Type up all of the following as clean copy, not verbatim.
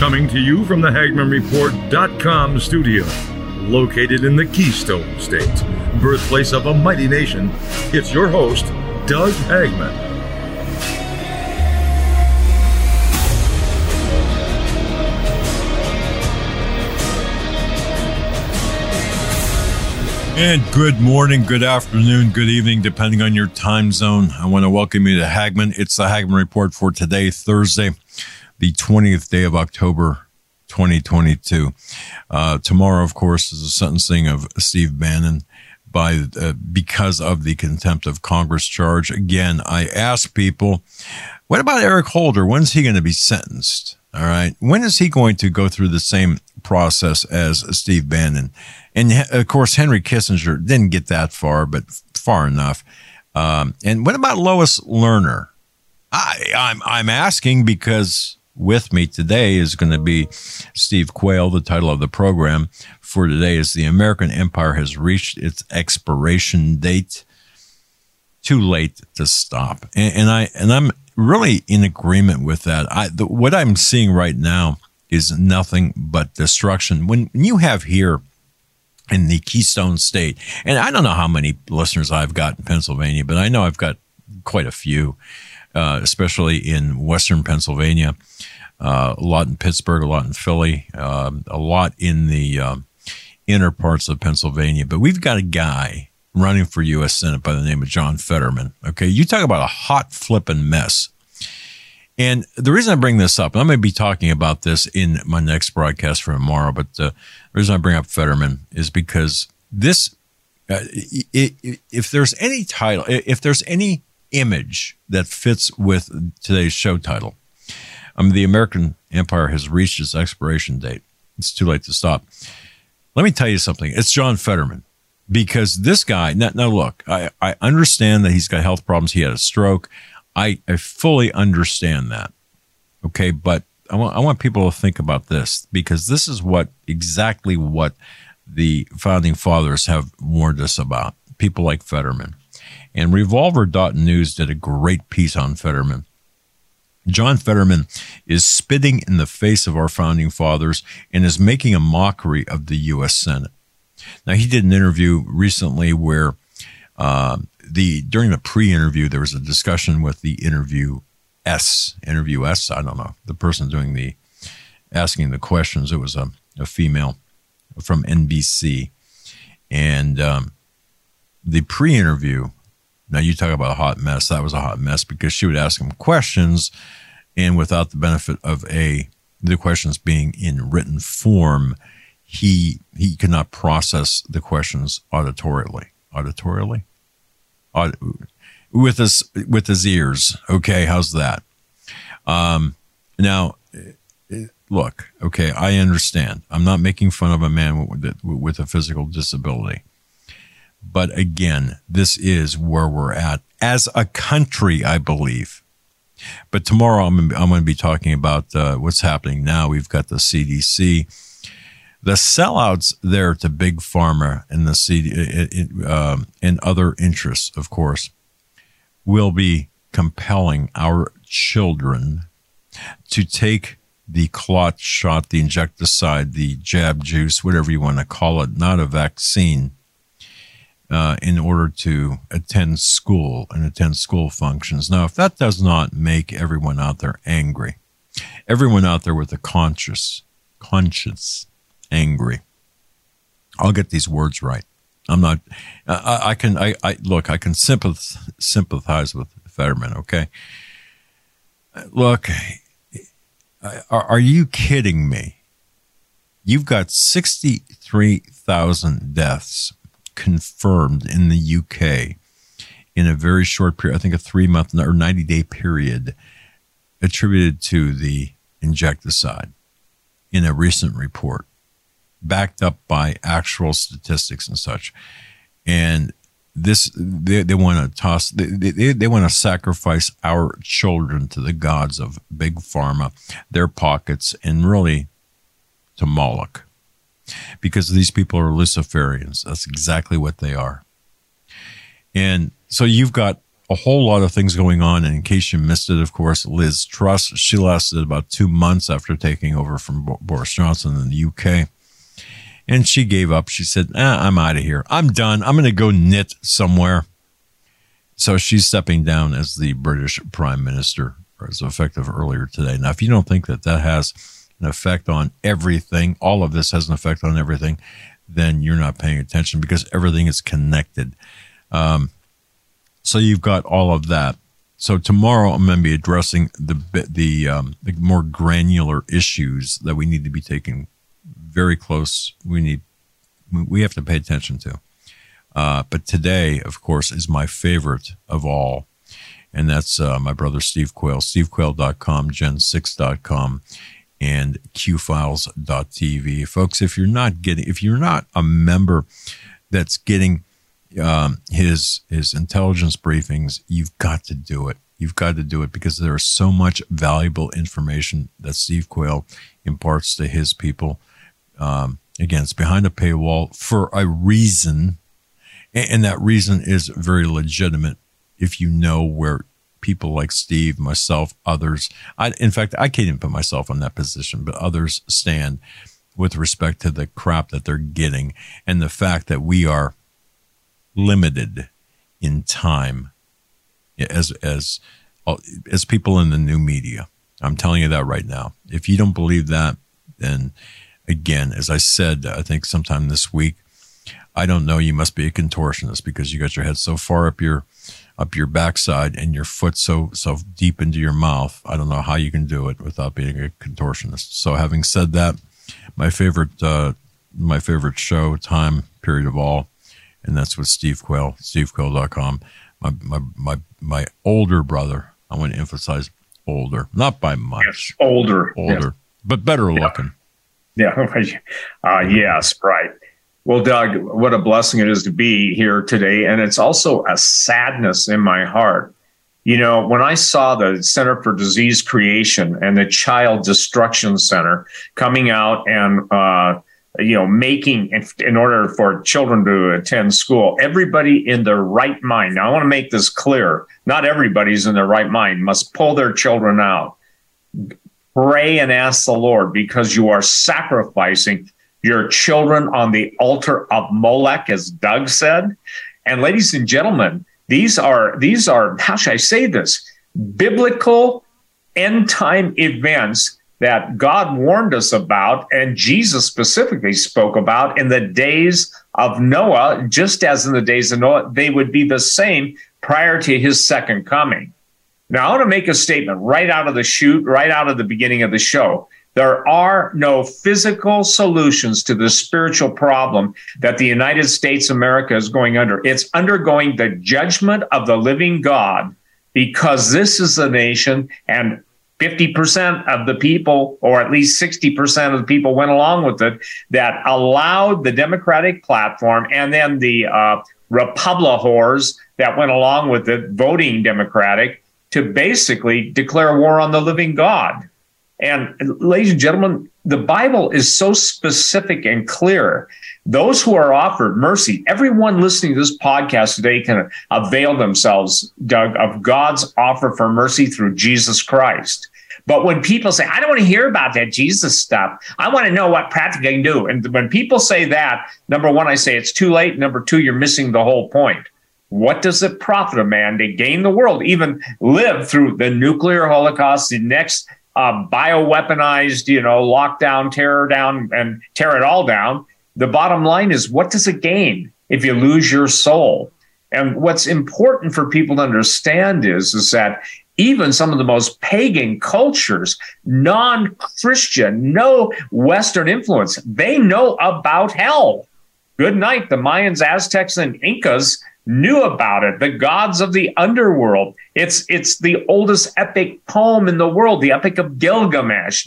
Coming to you from the HagmannReport.com studio, located in the Keystone State, birthplace of a mighty nation, it's your host, Doug Hagmann. And good morning, good afternoon, good evening, depending on your time zone. I want to welcome you to Hagmann. It's the Hagmann Report for today, Thursday, the 20th day of October, 2022. Tomorrow, of course, is the sentencing of Steve Bannon because of the contempt of Congress charge. Again, I ask people, what about Eric Holder? When's he going to be sentenced? All right. When is he going to go through the same process as Steve Bannon? And of course, Henry Kissinger didn't get that far, but far enough. And what about Lois Lerner? I'm asking because with me today is going to be Steve Quayle. The title of the program for today is "The American Empire Has Reached Its Expiration Date. Too late to stop." And I'm really in agreement with that. What I'm seeing right now is nothing but destruction. When you have here in the Keystone State, and I don't know how many listeners I've got in Pennsylvania, but I know I've got quite a few, especially in Western Pennsylvania, a lot in Pittsburgh, a lot in Philly, a lot in the inner parts of Pennsylvania. But we've got a guy running for U.S. Senate by the name of John Fetterman. Okay, you talk about a hot flipping mess. And the reason I bring this up, and I'm going to be talking about this in my next broadcast for tomorrow, but the reason I bring up Fetterman is because this, if there's any title, if there's any image that fits with today's show title, the American Empire Has Reached Its Expiration Date. It's too late to stop. Let me tell you something. It's John Fetterman. Because this guy, now look, I understand that he's got health problems. He had a stroke. I fully understand that. Okay, but I want people to think about this, because this is exactly what the founding fathers have warned us about. People like Fetterman. And Revolver.news did a great piece on Fetterman. John Fetterman is spitting in the face of our founding fathers and is making a mockery of the U.S. Senate. Now, he did an interview recently where during the pre-interview, there was a discussion with the interview S, I don't know, the person doing asking the questions. It was a female from NBC. And the pre-interview, now you talk about a hot mess. That was a hot mess because she would ask him questions, and without the benefit of the questions being in written form, he could not process the questions auditorially. With his ears. Okay, how's that? Now, look, okay, I understand. I'm not making fun of a man with a physical disability. But again, this is where we're at as a country, I believe. But tomorrow I'm going to be talking about what's happening now. We've got the CDC. The sellouts there to Big Pharma and the and other interests, of course, will be compelling our children to take the clot shot, the insecticide, the jab juice, whatever you want to call it, not a vaccine, in order to attend school and attend school functions. Now, if that does not make everyone out there angry, everyone out there with a conscience angry. I'll get these words right. I'm not. I can sympathize with Fetterman. Okay. Look, are you kidding me? You've got 63,000 deaths confirmed in the UK in a very short period. I think a 3-month or 90-day period attributed to the insecticide in a recent report, backed up by actual statistics and such. And this, they want to toss, they want to sacrifice our children to the gods of Big Pharma, their pockets, and really to Moloch. Because these people are Luciferians. That's exactly what they are. And so you've got a whole lot of things going on. And in case you missed it, of course, Liz Truss, she lasted about 2 months after taking over from Boris Johnson in the UK. And she gave up. She said, I'm out of here. I'm done. I'm going to go knit somewhere. So she's stepping down as the British Prime Minister, as effective earlier today. Now, if you don't think that has an effect on everything, all of this has an effect on everything, then you're not paying attention, because everything is connected. So you've got all of that. So tomorrow I'm going to be addressing the more granular issues that we need to be taking very close. We have to pay attention to. But today, of course, is my favorite of all. And that's my brother Steve Quayle, stevequayle.com, gen6.com, and qfiles.tv. Folks, if you're not a member that's getting his intelligence briefings, you've got to do it. You've got to do it, because there is so much valuable information that Steve Quayle imparts to his people. Again, it's behind a paywall for a reason, and that reason is very legitimate. If you know where people like Steve, myself, others, in fact, I can't even put myself in that position, but others stand with respect to the crap that they're getting, and the fact that we are limited in time as people in the new media. I'm telling you that right now. If you don't believe that, then again, as I said, I think sometime this week, I don't know, you must be a contortionist, because you got your head so far up your backside and your foot so deep into your mouth. I don't know how you can do it without being a contortionist. So having said that, my favorite show time period of all, and that's with Steve Quayle, stevequayle.com. My older brother, I want to emphasize older, not by much. Yes, older, yes. But better looking. Yeah. Yes, right. Well, Doug, what a blessing it is to be here today. And it's also a sadness in my heart. You know, when I saw the Center for Disease Creation and the Child Destruction Center coming out and, making, in order for children to attend school, everybody in their right mind, now I want to make this clear, not everybody's in their right mind, must pull their children out. Pray and ask the Lord, because you are sacrificing your children on the altar of Molech, as Doug said. And ladies and gentlemen, these are, how should I say this, biblical end time events that God warned us about, and Jesus specifically spoke about in the days of Noah. Just as in the days of Noah, they would be the same prior to his second coming. Now, I want to make a statement right out of the chute, right out of the beginning of the show. There are no physical solutions to the spiritual problem that the United States of America is going under. It's undergoing the judgment of the living God, because this is a nation, and 50% of the people, or at least 60% of the people, went along with it, that allowed the Democratic platform, and then the Republic whores that went along with it, voting Democratic, to basically declare war on the living God. And ladies and gentlemen, the Bible is so specific and clear. Those who are offered mercy, everyone listening to this podcast today can avail themselves, Doug, of God's offer for mercy through Jesus Christ. But when people say, I don't want to hear about that Jesus stuff, I want to know what practically I can do. And when people say that, number one, I say it's too late. Number two, you're missing the whole point. What does it profit a man to gain the world, even live through the nuclear holocaust, the next bioweaponized, lockdown, tear down, and tear it all down? The bottom line is, what does it gain if you lose your soul? And what's important for people to understand is that even some of the most pagan cultures, non-Christian, no Western influence, they know about hell. Good night. The Mayans, Aztecs, and Incas knew about it. The gods of the underworld. It's the oldest epic poem in the world, the Epic of Gilgamesh,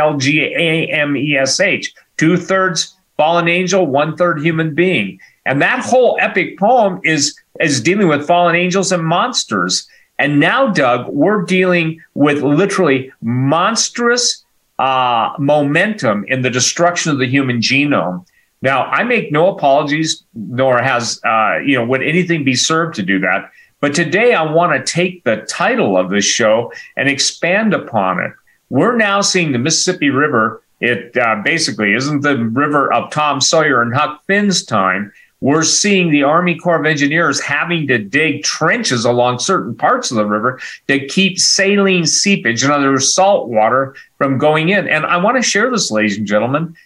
Gilgamesh, 2/3 fallen angel, 1/3 human being. And that whole epic poem is dealing with fallen angels and monsters. And now, Doug, we're dealing with literally monstrous momentum in the destruction of the human genome. Now, I make no apologies, nor has would anything be served to do that. But today I want to take the title of this show and expand upon it. We're now seeing the Mississippi River. It basically isn't the river of Tom Sawyer and Huck Finn's time. We're seeing the Army Corps of Engineers having to dig trenches along certain parts of the river to keep saline seepage, in other words, salt water, from going in. And I want to share this, ladies and gentlemen.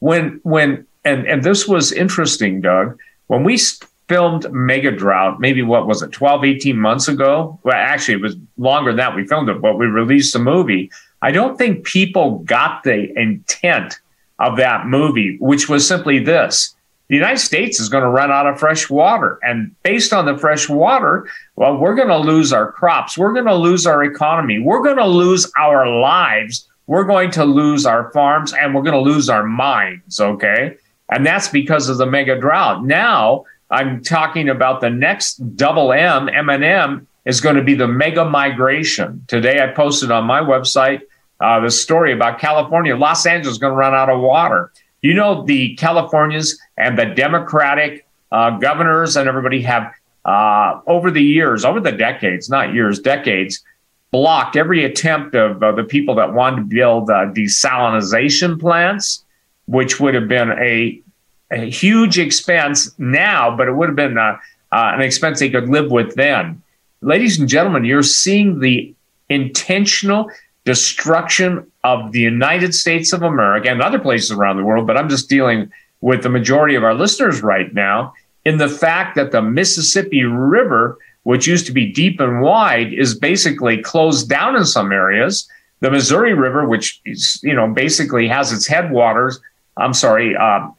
And this was interesting, Doug. When we filmed Mega Drought, maybe 12, 18 months ago? Well, actually, it was longer than that. We filmed it, but we released the movie. I don't think people got the intent of that movie, which was simply this. The United States is going to run out of fresh water. And based on the fresh water, well, we're going to lose our crops. We're going to lose our economy. We're going to lose our lives. We're going to lose our farms, and we're going to lose our minds, okay? And that's because of the mega drought. Now, I'm talking about the next double M, M&M, is going to be the mega migration. Today, I posted on my website the story about California. Los Angeles is going to run out of water. You know, the Californians and the Democratic governors and everybody have, over the decades, not years, decades, blocked every attempt of the people that wanted to build desalination plants, which would have been a huge expense now, but it would have been an expense they could live with then. Ladies and gentlemen, you're seeing the intentional destruction of the United States of America and other places around the world, but I'm just dealing with the majority of our listeners right now, in the fact that the Mississippi River, which used to be deep and wide, is basically closed down in some areas. The Missouri River, which is, basically has its headwaters, I'm trying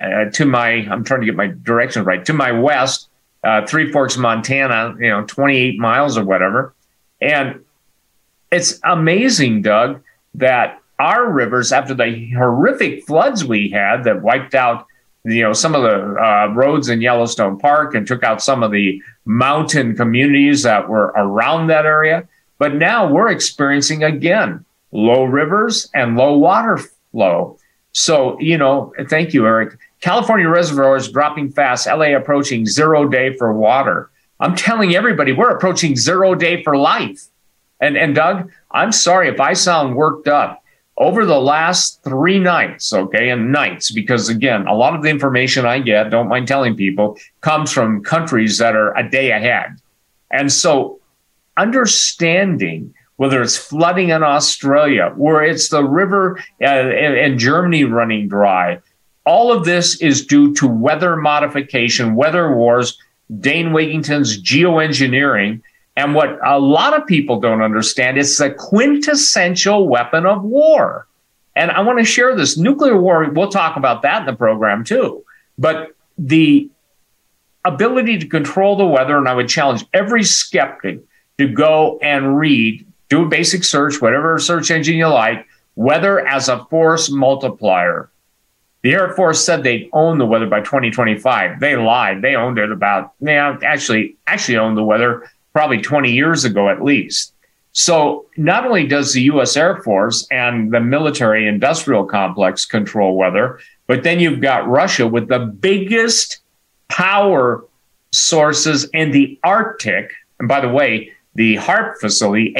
to get my directions right, to my west, Three Forks, Montana, 28 miles or whatever. And it's amazing, Doug, that our rivers, after the horrific floods we had that wiped out some of the roads in Yellowstone Park and took out some of the mountain communities that were around that area. But now we're experiencing, again, low rivers and low water flow. So, thank you, Eric. California reservoirs dropping fast, LA approaching 0 day for water. I'm telling everybody, we're approaching 0 day for life. And Doug, I'm sorry if I sound worked up. Over the last 3 nights, because again, a lot of the information I get, don't mind telling people, comes from countries that are a day ahead. And so understanding whether it's flooding in Australia, or it's the river in Germany running dry, all of this is due to weather modification, weather wars, Dane Wigington's geoengineering. And what a lot of people don't understand, it's the quintessential weapon of war. And I want to share this. Nuclear war, we'll talk about that in the program too. But the ability to control the weather, and I would challenge every skeptic to go and read, do a basic search, whatever search engine you like, weather as a force multiplier. The Air Force said they'd own the weather by 2025. They lied. They owned it actually owned the weather probably 20 years ago at least. So not only does the U.S. Air Force and the military industrial complex control weather, but then you've got Russia with the biggest power sources in the Arctic. And by the way, the HAARP facility,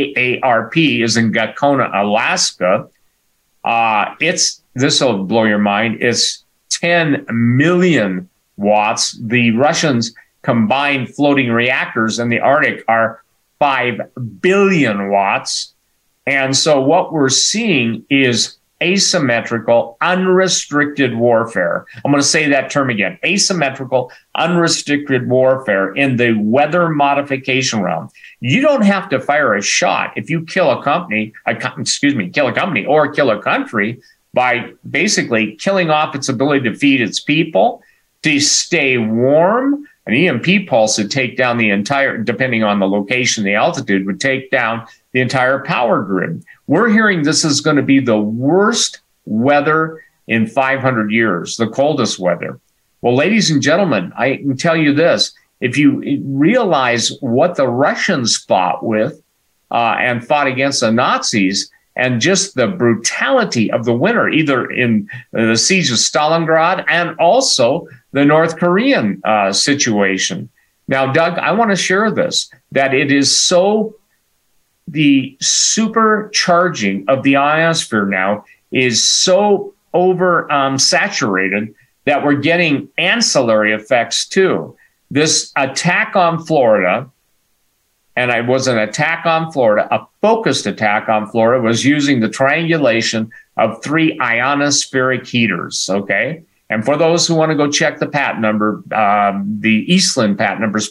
HAARP, is in Gakona, Alaska. This will blow your mind. It's 10 million watts. The Russians' combined floating reactors in the Arctic are 5 billion watts. And so what we're seeing is asymmetrical, unrestricted warfare. I'm going to say that term again, asymmetrical, unrestricted warfare in the weather modification realm. You don't have to fire a shot if you kill a company or kill a country by basically killing off its ability to feed its people, to stay warm. An EMP pulse would take down the entire, depending on the location, the altitude, would take down the entire power grid. We're hearing this is going to be the worst weather in 500 years, the coldest weather. Well, ladies and gentlemen, I can tell you this. If you realize what the Russians fought with and fought against the Nazis, and just the brutality of the winter, either in the siege of Stalingrad and also the North Korean situation. Now, Doug, I want to share this, that it is so, the supercharging of the ionosphere now is so saturated that we're getting ancillary effects too. This attack on Florida, and it was an attack on Florida, a focused attack on Florida, was using the triangulation of 3 ionospheric heaters, okay? And for those who want to go check the patent number, the Eastland patent number is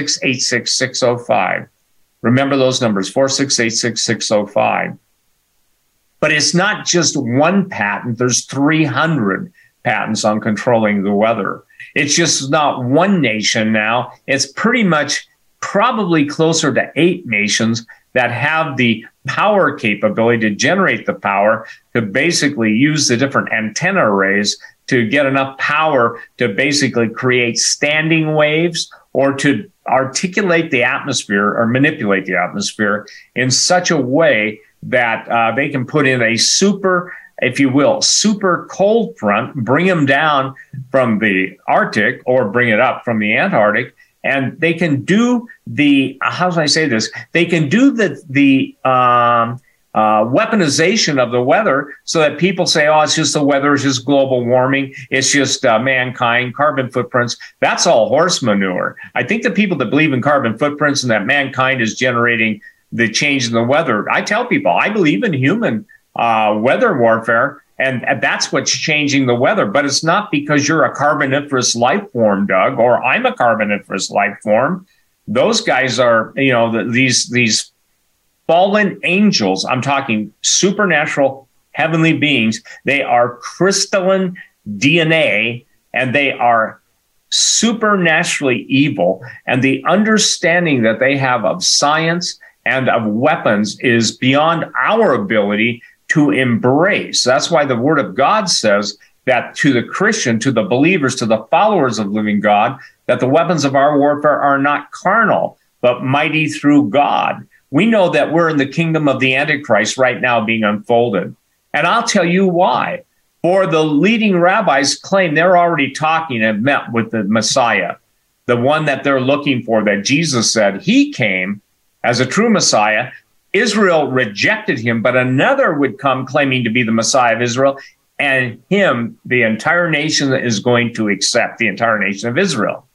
4686605. Remember those numbers, 4686605. But it's not just one patent. There's 300 patents on controlling the weather. It's just not one nation now. It's pretty much probably closer to 8 nations that have the power capability to generate the power to basically use the different antenna arrays to get enough power to basically create standing waves or to articulate the atmosphere or manipulate the atmosphere in such a way that they can put in a super, if you will, super cold front, bring them down from the Arctic or bring it up from the Antarctic. And they can do the, how do I say this? They can do the weaponization of the weather so that people say, oh, it's just the weather, it's just global warming, it's just mankind, carbon footprints. That's all horse manure. I think the people that believe in carbon footprints and that mankind is generating the change in the weather, I tell people, I believe in human weather warfare, and that's what's changing the weather. But it's not because you're a carboniferous life form, Doug, or I'm a carboniferous life form. Those guys are, these fallen angels. I'm talking supernatural heavenly beings. They are crystalline DNA, and they are supernaturally evil. And the understanding that they have of science and of weapons is beyond our ability to embrace. That's why the Word of God says that to the Christian, to the believers, to the followers of living God, that the weapons of our warfare are not carnal, but mighty through God. We know that we're in the kingdom of the Antichrist right now being unfolded. And I'll tell you why. For the leading rabbis claim they're already talking and met with the Messiah, the one that they're looking for, that Jesus said he came as a true Messiah. Israel rejected him, but another would come claiming to be the Messiah of Israel, and him, the entire nation is going to accept, the entire nation of Israel.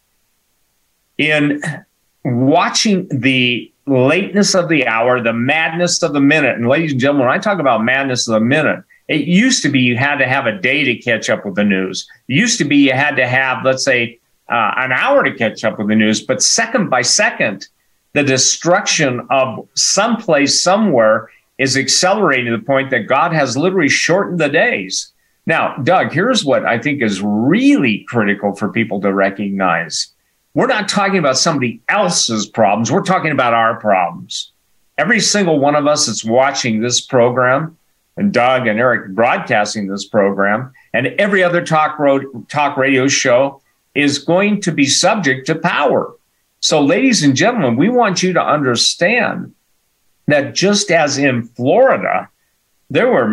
In watching the lateness of the hour, the madness of the minute, and ladies and gentlemen, when I talk about madness of the minute, it used to be you had to have a day to catch up with the news. It used to be you had to have, let's say, an hour to catch up with the news, but second by second, the destruction of someplace, somewhere is accelerating to the point that God has literally shortened the days. Now, Doug, here's what I think is really critical for people to recognize. We're not talking about somebody else's problems. We're talking about our problems. Every single one of us that's watching this program, and Doug and Eric broadcasting this program, and every other talk radio show is going to be subject to power. So, ladies and gentlemen, we want you to understand that just as in Florida, there were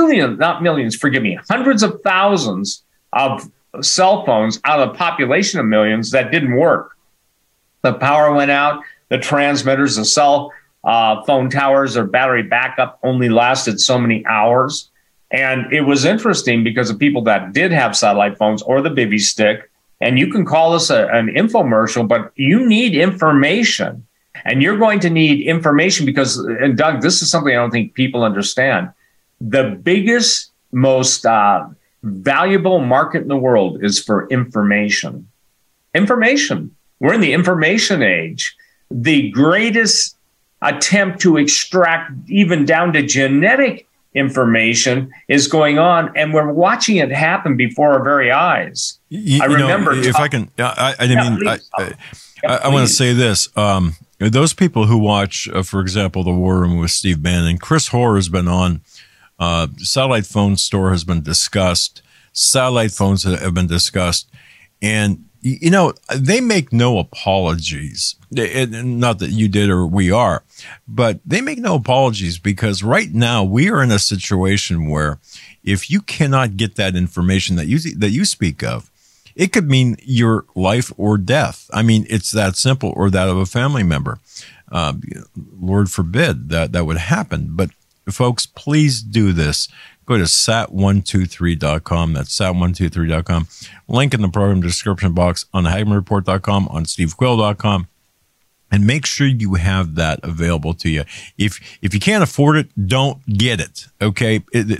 hundreds of thousands of cell phones out of a population of millions that didn't work. The power went out, the transmitters, the cell phone towers, their battery backup only lasted so many hours. And it was interesting because of people that did have satellite phones or the Bivy stick, and you can call this an infomercial, but you need information. And you're going to need information because, and Doug, this is something I don't think people understand. The biggest, most valuable market in the world is for information. Information. We're in the information age. The greatest attempt to extract even down to genetic information is going on, and we're watching it happen before our very eyes. I remember. If I can, I want to say this. Those people who watch, for example, The War Room with Steve Bannon, Chris Hoare has been on. Satellite phone store has been discussed. Satellite phones have been discussed. And, they make no apologies. Not that you did or we are, but they make no apologies because right now we are in a situation where if you cannot get that information that you speak of, It could mean your life or death. I mean, it's that simple, or that of a family member. Lord forbid that would happen. But folks, please do this. Go to sat123.com. That's sat123.com. Link in the program description box, on HagmannReport.com, on stevequayle.com. And make sure you have that available to you. If you can't afford it, don't get it. Okay,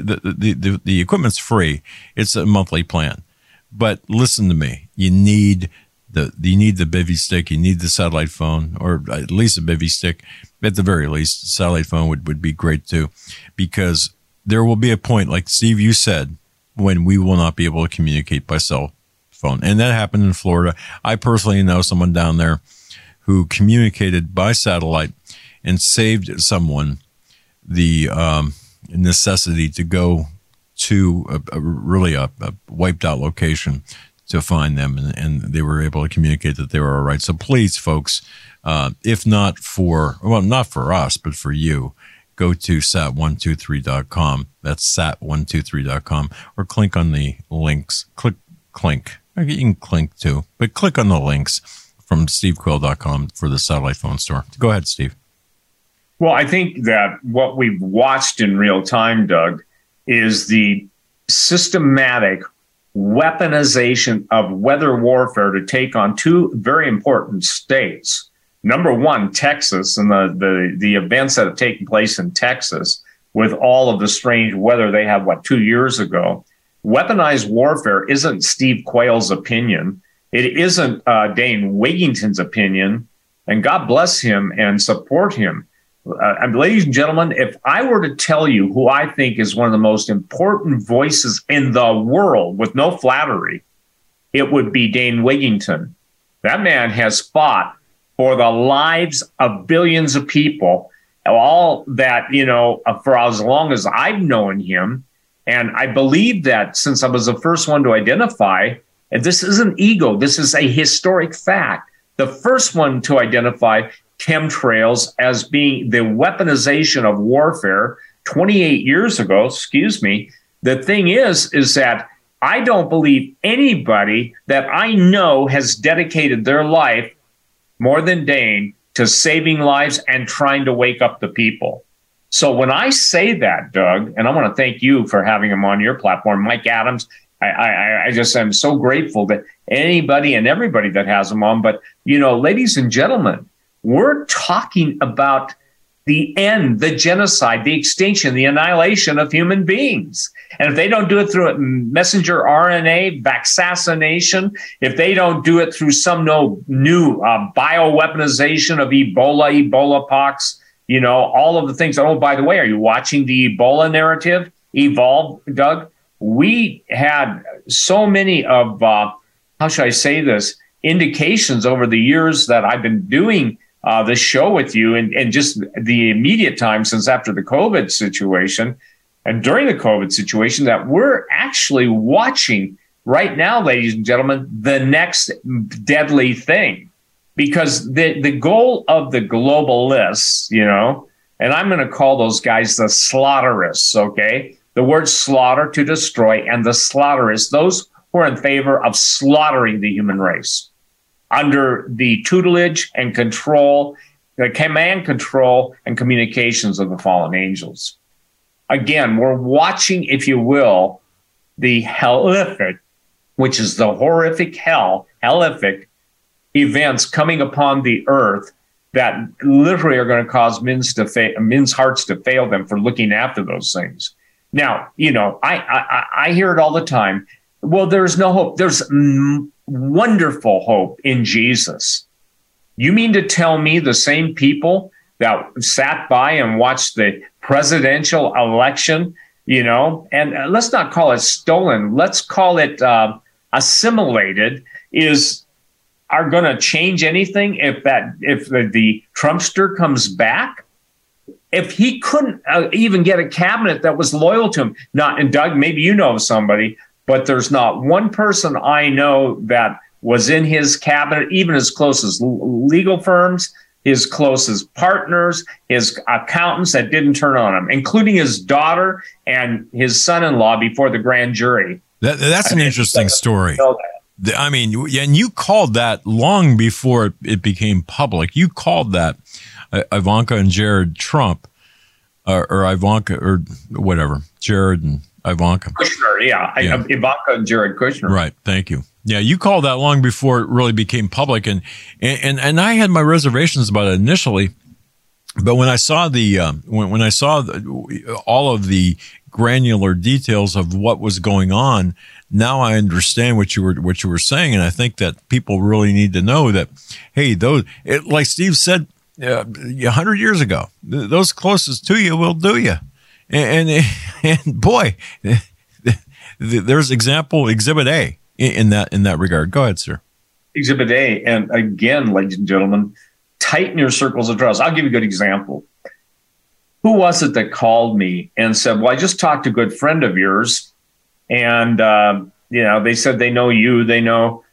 the equipment's free. It's a monthly plan. But listen to me. You need the bivy stick. You need the satellite phone, or at least a bivy stick. At the very least, satellite phone would be great too, because there will be a point, like Steve, you said, when we will not be able to communicate by cell phone, and that happened in Florida. I personally know someone down there who communicated by satellite and saved someone the necessity to go to a wiped out location to find them, and they were able to communicate that they were all right. So please, folks, if not for us, but for you, go to sat123.com. That's sat123.com, or click on the links. Click. You can click too, but click on the links from stevequayle.com for the satellite phone store. Go ahead, Steve. Well, I think that what we've watched in real time, Doug, is the systematic weaponization of weather warfare to take on two very important states. Number one, Texas, and the events that have taken place in Texas with all of the strange weather they had, 2 years ago. Weaponized warfare isn't Steve Quayle's opinion. It isn't Dane Wigington's opinion, and God bless him and support him. Ladies and gentlemen, if I were to tell you who I think is one of the most important voices in the world, with no flattery, it would be Dane Wigington. That man has fought for the lives of billions of people, all that, for as long as I've known him. And I believe that since I was the first one to identify, and this isn't ego, this is a historic fact, the first one to identify chemtrails as being the weaponization of warfare 28 years ago, the thing is that I don't believe anybody that I know has dedicated their life more than Dane to saving lives and trying to wake up the people. So when I say that, Doug, and I want to thank you for having him on your platform, Mike Adams, I just am so grateful that anybody and everybody that has him on. But, ladies and gentlemen, we're talking about the end, the genocide, the extinction, the annihilation of human beings. And if they don't do it through messenger RNA, vaccination, if they don't do it through some new bioweaponization of Ebola pox, all of the things. Oh, by the way, are you watching the Ebola narrative evolve, Doug? We had so many of, how should I say this, indications over the years that I've been doing the show with you, and just the immediate time since after the COVID situation and during the COVID situation, that we're actually watching right now, ladies and gentlemen, the next deadly thing. Because the goal of the globalists, and I'm going to call those guys the slaughterists, okay? The word slaughter, to destroy, and the slaughterists, those who are in favor of slaughtering the human race under the tutelage and control, the command, control, and communications of the fallen angels. Again, we're watching, if you will, the hellific, which is the horrific hellific events coming upon the earth that literally are going to cause men's hearts to fail them for looking after those things. Now, I hear it all the time. Well, there's no hope. There's wonderful hope in Jesus. You mean to tell me the same people that sat by and watched the presidential election, and let's not call it stolen, let's call it assimilated, are going to change anything if the Trumpster comes back? If he couldn't even get a cabinet that was loyal to him, and Doug, maybe you know of somebody, but there's not one person I know that was in his cabinet, even his closest legal firms, his closest partners, his accountants, that didn't turn on him, including his daughter and his son-in-law before the grand jury. That's an interesting story. I mean, and you called that long before it became public. You called that Ivanka and Jared Trump, or Ivanka, or whatever, Jared and Ivanka. Kushner, yeah. Ivanka and Jared Kushner. Right. Thank you. Yeah, you called that long before it really became public, and I had my reservations about it initially, but when I saw when I saw all of the granular details of what was going on, now I understand what you were saying, and I think that people really need to know that, hey, like Steve said 100 years ago, those closest to you will do you, and boy, there's Exhibit A in that regard. Go ahead, sir. Exhibit A, and again, ladies and gentlemen, tighten your circles of trust. I'll give you a good example. Who was it that called me and said, well, I just talked to a good friend of yours, and they said they know you, they know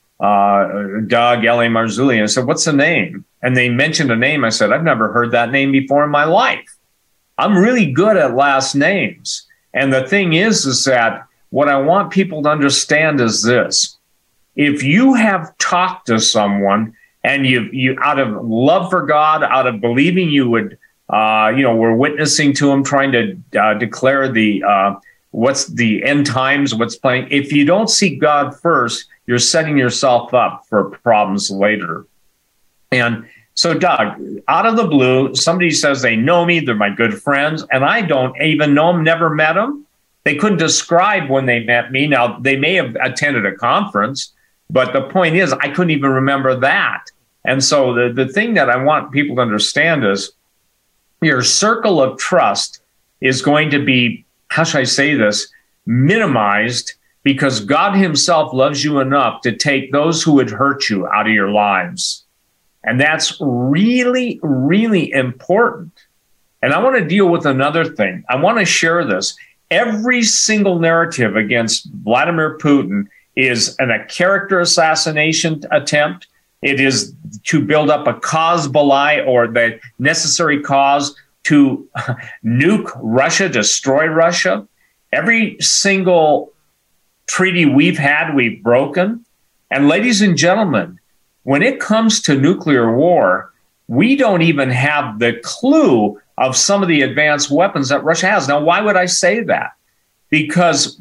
Doug L.A. Marzulli. And I said, what's the name? And they mentioned a name. I said, I've never heard that name before in my life. I'm really good at last names. And the thing is that what I want people to understand is this. If you have talked to someone and you out of love for God, out of believing you would, we're witnessing to him, trying to declare what's the end times, what's playing. If you don't seek God first, you're setting yourself up for problems later. And so, Doug, out of the blue, somebody says they know me, they're my good friends, and I don't even know them, never met them. They couldn't describe when they met me. Now, they may have attended a conference, but the point is, I couldn't even remember that. And so the thing that I want people to understand is your circle of trust is going to be, how should I say this, minimized, because God himself loves you enough to take those who would hurt you out of your lives. And that's really, really important. And I want to deal with another thing. I want to share this. Every single narrative against Vladimir Putin is a character assassination attempt. It is to build up a cause belli, or the necessary cause to nuke Russia, destroy Russia. Every single treaty we've had, we've broken. And ladies and gentlemen, when it comes to nuclear war, we don't even have the clue of some of the advanced weapons that Russia has. Now, why would I say that? Because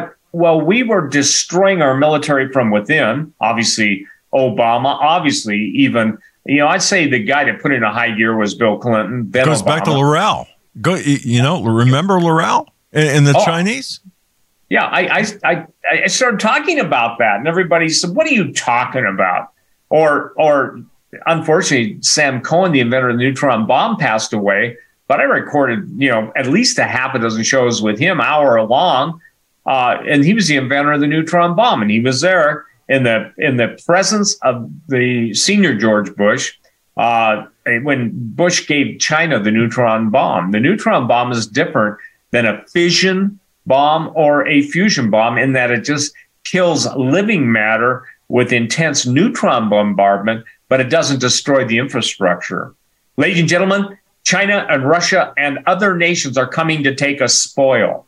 we were destroying our military from within, obviously Obama, obviously even, I'd say the guy that put in a high gear was Bill Clinton. Then goes Obama. Back to Laurel. Remember Laurel and the Chinese? Yeah, I started talking about that, and everybody said, what are you talking about? Or unfortunately, Sam Cohen, the inventor of the neutron bomb, passed away. But I recorded, at least a half a dozen shows with him, hour long, and he was the inventor of the neutron bomb, and he was there in the presence of the senior George Bush when Bush gave China the neutron bomb. The neutron bomb is different than a fission bomb or a fusion bomb in that it just kills living matter with intense neutron bombardment, but it doesn't destroy the infrastructure. Ladies and gentlemen, China and Russia and other nations are coming to take us spoil.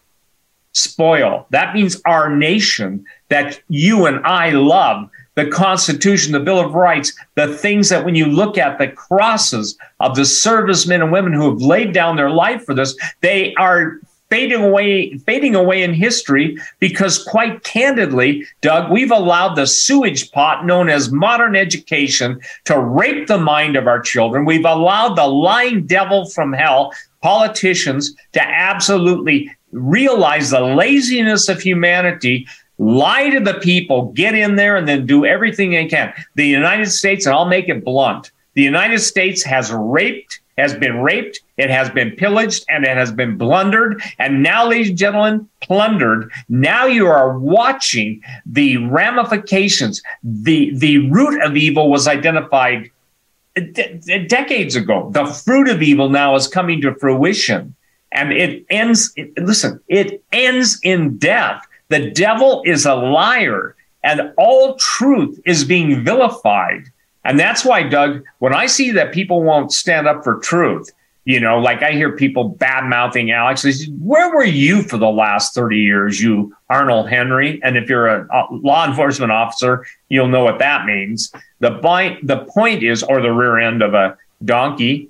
Spoil. That means our nation that you and I love, the Constitution, the Bill of Rights, the things that when you look at the crosses of the servicemen and women who have laid down their life for this, they are fading away in history because, quite candidly, Doug, we've allowed the sewage pot known as modern education to rape the mind of our children. We've allowed the lying devil from hell, politicians, to absolutely realize the laziness of humanity, lie to the people, get in there, and then do everything they can. The United States, and I'll make it blunt, the United States has been raped, it has been pillaged, and it has been plundered. And now, ladies and gentlemen, plundered. Now you are watching the ramifications. The root of evil was identified decades ago. The fruit of evil now is coming to fruition. And it ends in death. The devil is a liar, and all truth is being vilified. And that's why, Doug, when I see that people won't stand up for truth, Like I hear people bad mouthing Alex. Where were you for the last 30 years, you Arnold Henry? And if you're a law enforcement officer, you'll know what that means. The point is, or the rear end of a donkey,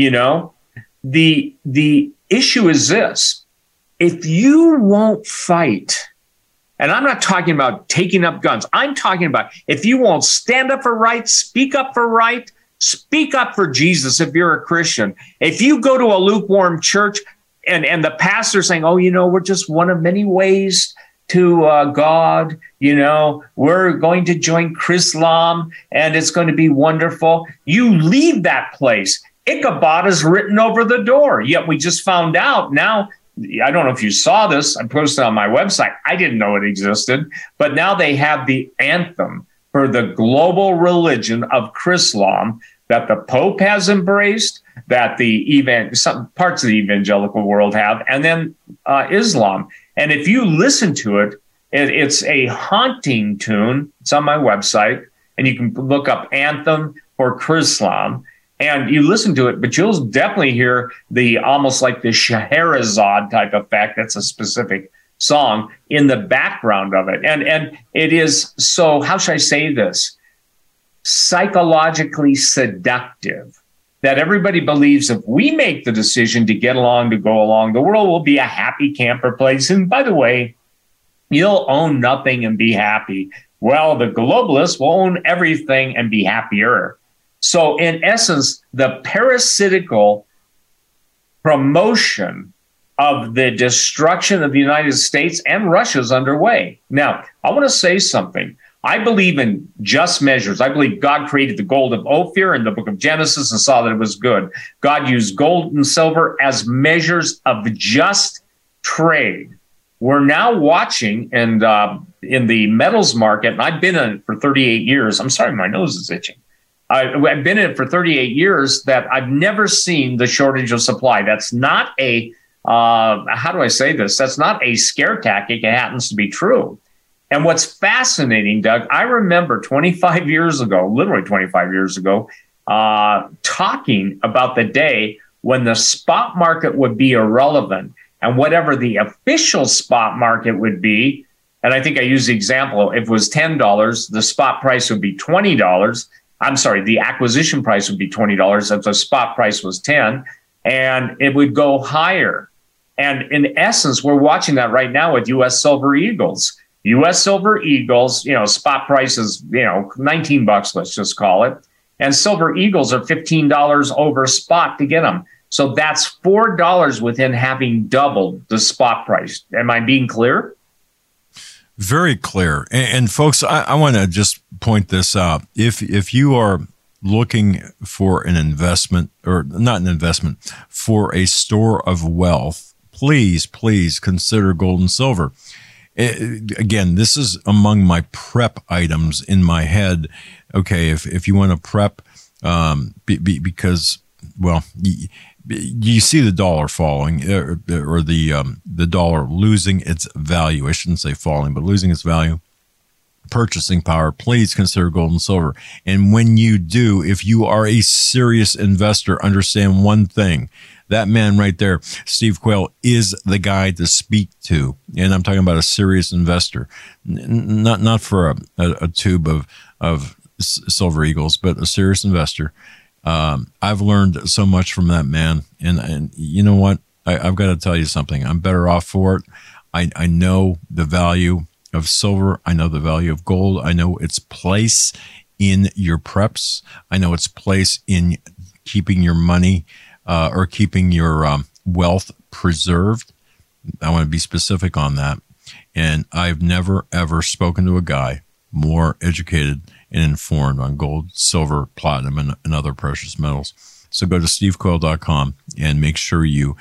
the issue is this. If you won't fight, and I'm not talking about taking up guns. I'm talking about if you won't stand up for right, speak up for right, speak up for Jesus if you're a Christian. If you go to a lukewarm church and the pastor's saying, we're just one of many ways to God, we're going to join Chrislam and it's going to be wonderful. You leave that place. Ichabod is written over the door. Yet we just found out now, I don't know if you saw this. I posted on my website. I didn't know it existed, but now they have the anthem for the global religion of Chrislam that the Pope has embraced, that some parts of the evangelical world have, and then Islam. And if you listen to it, it's a haunting tune. It's on my website, and you can look up Anthem for Chrislam. And you listen to it, but you'll definitely hear almost like the Scheherazade type effect. That's a specific song in the background of it. And it is so, how should I say this? Psychologically seductive that everybody believes if we make the decision to get along, to go along, the world will be a happy camper place. And by the way, you'll own nothing and be happy. Well, the globalists will own everything and be happier. So in essence, the parasitical promotion of the destruction of the United States and Russia is underway. Now, I want to say something. I believe in just measures. I believe God created the gold of Ophir in the book of Genesis and saw that it was good. God used gold and silver as measures of just trade. We're now watching, and in the metals market, and I've been in it for 38 years. I'm sorry, my nose is itching. I've been in it for 38 years that I've never seen the shortage of supply. That's not how do I say this? That's not a scare tactic. It happens to be true. And what's fascinating, Doug, I remember 25 years ago, literally 25 years ago, talking about the day when the spot market would be irrelevant and whatever the official spot market would be. And I think I used the example, if it was $10, the spot price would be $20. I'm sorry, the acquisition price would be $20 if the spot price was 10, and it would go higher. And in essence, we're watching that right now with U.S. Silver Eagles. U.S. Silver Eagles, spot price is, $19, let's just call it. And Silver Eagles are $15 over spot to get them. So that's $4 within having doubled the spot price. Am I being clear? Very clear. And folks, I want to just point this out. If you are looking for an investment, or not an investment, for a store of wealth, please consider gold and silver. Again, this is among my prep items in my head. Okay, if you want to prep, because, well, you see the dollar falling, or the dollar losing its value. I shouldn't say falling, but losing its value, purchasing power. Please consider gold and silver. And when you do, if you are a serious investor, understand one thing. That man right there, Steve Quayle, is the guy to speak to. And I'm talking about a serious investor, not for a tube of Silver Eagles, but a serious investor. I've learned so much from that man. And you know what? I've got to tell you something. I'm better off for it. I know the value of silver. I know the value of gold. I know its place in your preps. I know its place in keeping your money or keeping your wealth preserved. I want to be specific on that. And I've never, ever spoken to a guy more educated and informed on gold, silver, platinum, and other precious metals. So go to stevequayle.com and make sure you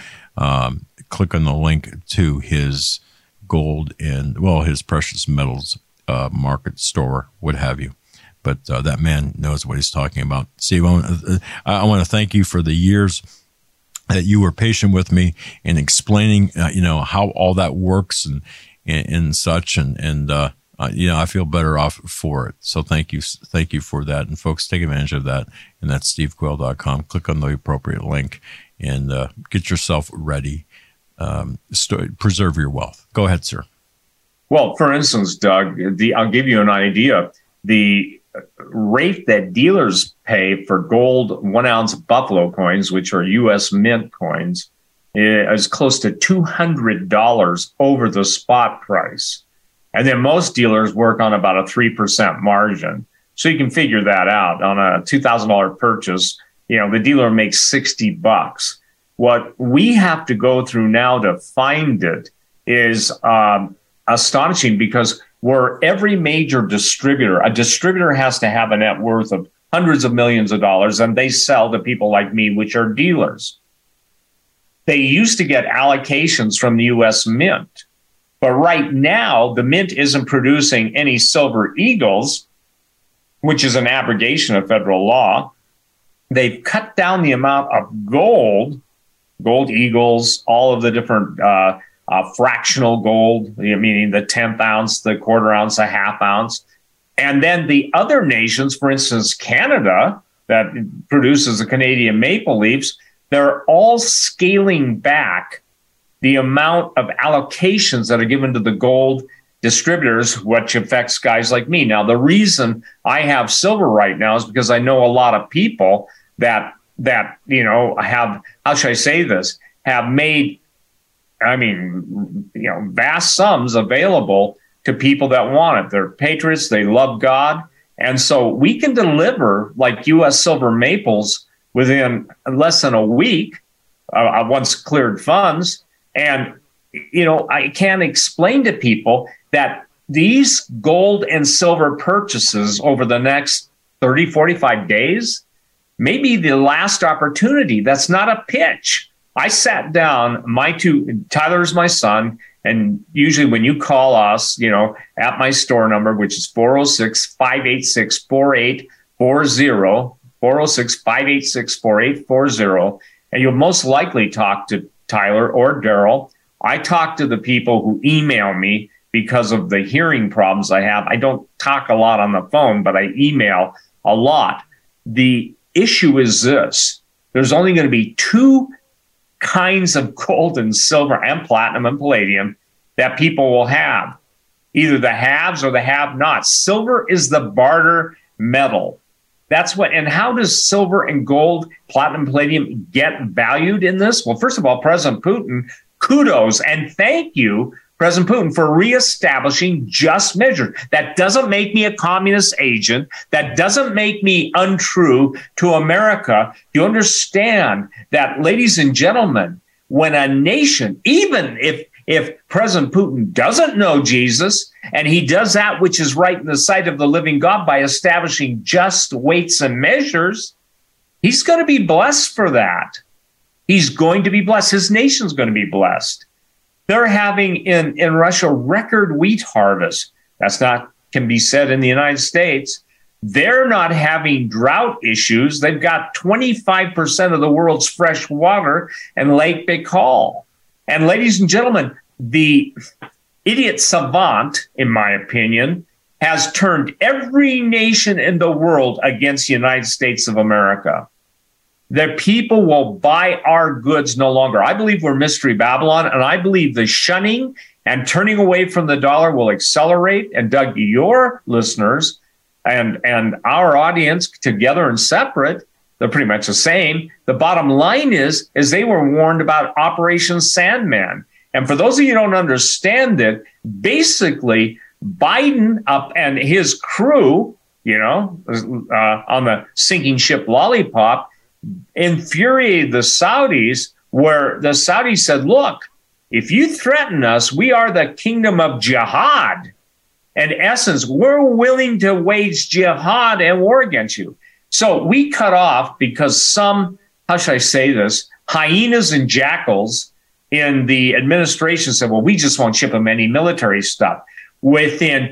click on the link to his gold and, well, his precious metals market store, what have you. But that man knows what he's talking about. Steve, I want to thank you for the years that you were patient with me in explaining, how all that works and such. And I feel better off for it. So thank you for that. And folks, take advantage of that. And that's stevequayle.com. Click on the appropriate link and get yourself ready. Preserve your wealth. Go ahead, sir. Well, for instance, Doug, I'll give you an idea. The rate that dealers pay for gold 1 ounce buffalo coins, which are U.S. mint coins, is close to $200 over the spot price. And then most dealers work on about a 3% margin. So you can figure that out. On a $2,000 purchase, the dealer makes $60. What we have to go through now to find it is astonishing, because every major distributor, a distributor has to have a net worth of hundreds of millions of dollars, and they sell to people like me, which are dealers. They used to get allocations from the U.S. Mint, but right now the Mint isn't producing any silver eagles, which is an abrogation of federal law. They've cut down the amount of gold eagles, all of the different fractional gold, meaning the 10th ounce, the quarter ounce, a half ounce. And then the other nations, for instance, Canada, that produces the Canadian maple leafs, they're all scaling back the amount of allocations that are given to the gold distributors, which affects guys like me. Now, the reason I have silver right now is because I know a lot of people that have, how should I say this, have made, vast sums available to people that want it. They're patriots. They love God. And so we can deliver like U.S. silver maples within less than a week, once cleared funds. And, I can't explain to people that these gold and silver purchases over the next 30, 45 days may be the last opportunity. That's not a pitch. I sat down, Tyler's my son, and usually when you call us, at my store number, which is 406-586-4840, 406-586-4840, and you'll most likely talk to Tyler or Daryl. I talk to the people who email me because of the hearing problems I have. I don't talk a lot on the phone, but I email a lot. The issue is this: there's only going to be two kinds of gold and silver and platinum and palladium that people will have, either the haves or the have-nots. Silver is the barter metal. That's what, and how does silver and gold, platinum, palladium get valued in this? Well, first of all, President Putin, kudos and thank you, President Putin, for reestablishing just measures. That doesn't make me a communist agent. That doesn't make me untrue to America. You understand that, ladies and gentlemen, when a nation, even if President Putin doesn't know Jesus, and he does that which is right in the sight of the living God by establishing just weights and measures, he's going to be blessed for that. He's going to be blessed. His nation's going to be blessed. They're having in Russia record wheat harvest. That's not can be said in the United States. They're not having drought issues. They've got 25% of the world's fresh water in Lake Baikal. And ladies and gentlemen, the idiot savant, in my opinion, has turned every nation in the world against the United States of America. The people will buy our goods no longer. I believe we're Mystery Babylon, and I believe the shunning and turning away from the dollar will accelerate. And Doug, your listeners and our audience, together and separate, they're pretty much the same. The bottom line is they were warned about Operation Sandman. And for those of you who don't understand it, basically Biden up and his crew, on the sinking ship Lollipop, infuriated the Saudis, where the Saudis said, look, if you threaten us, we are the kingdom of jihad. In essence, we're willing to wage jihad and war against you. So we cut off because some, how should I say this, hyenas and jackals in the administration said, well, we just won't ship them any military stuff. Within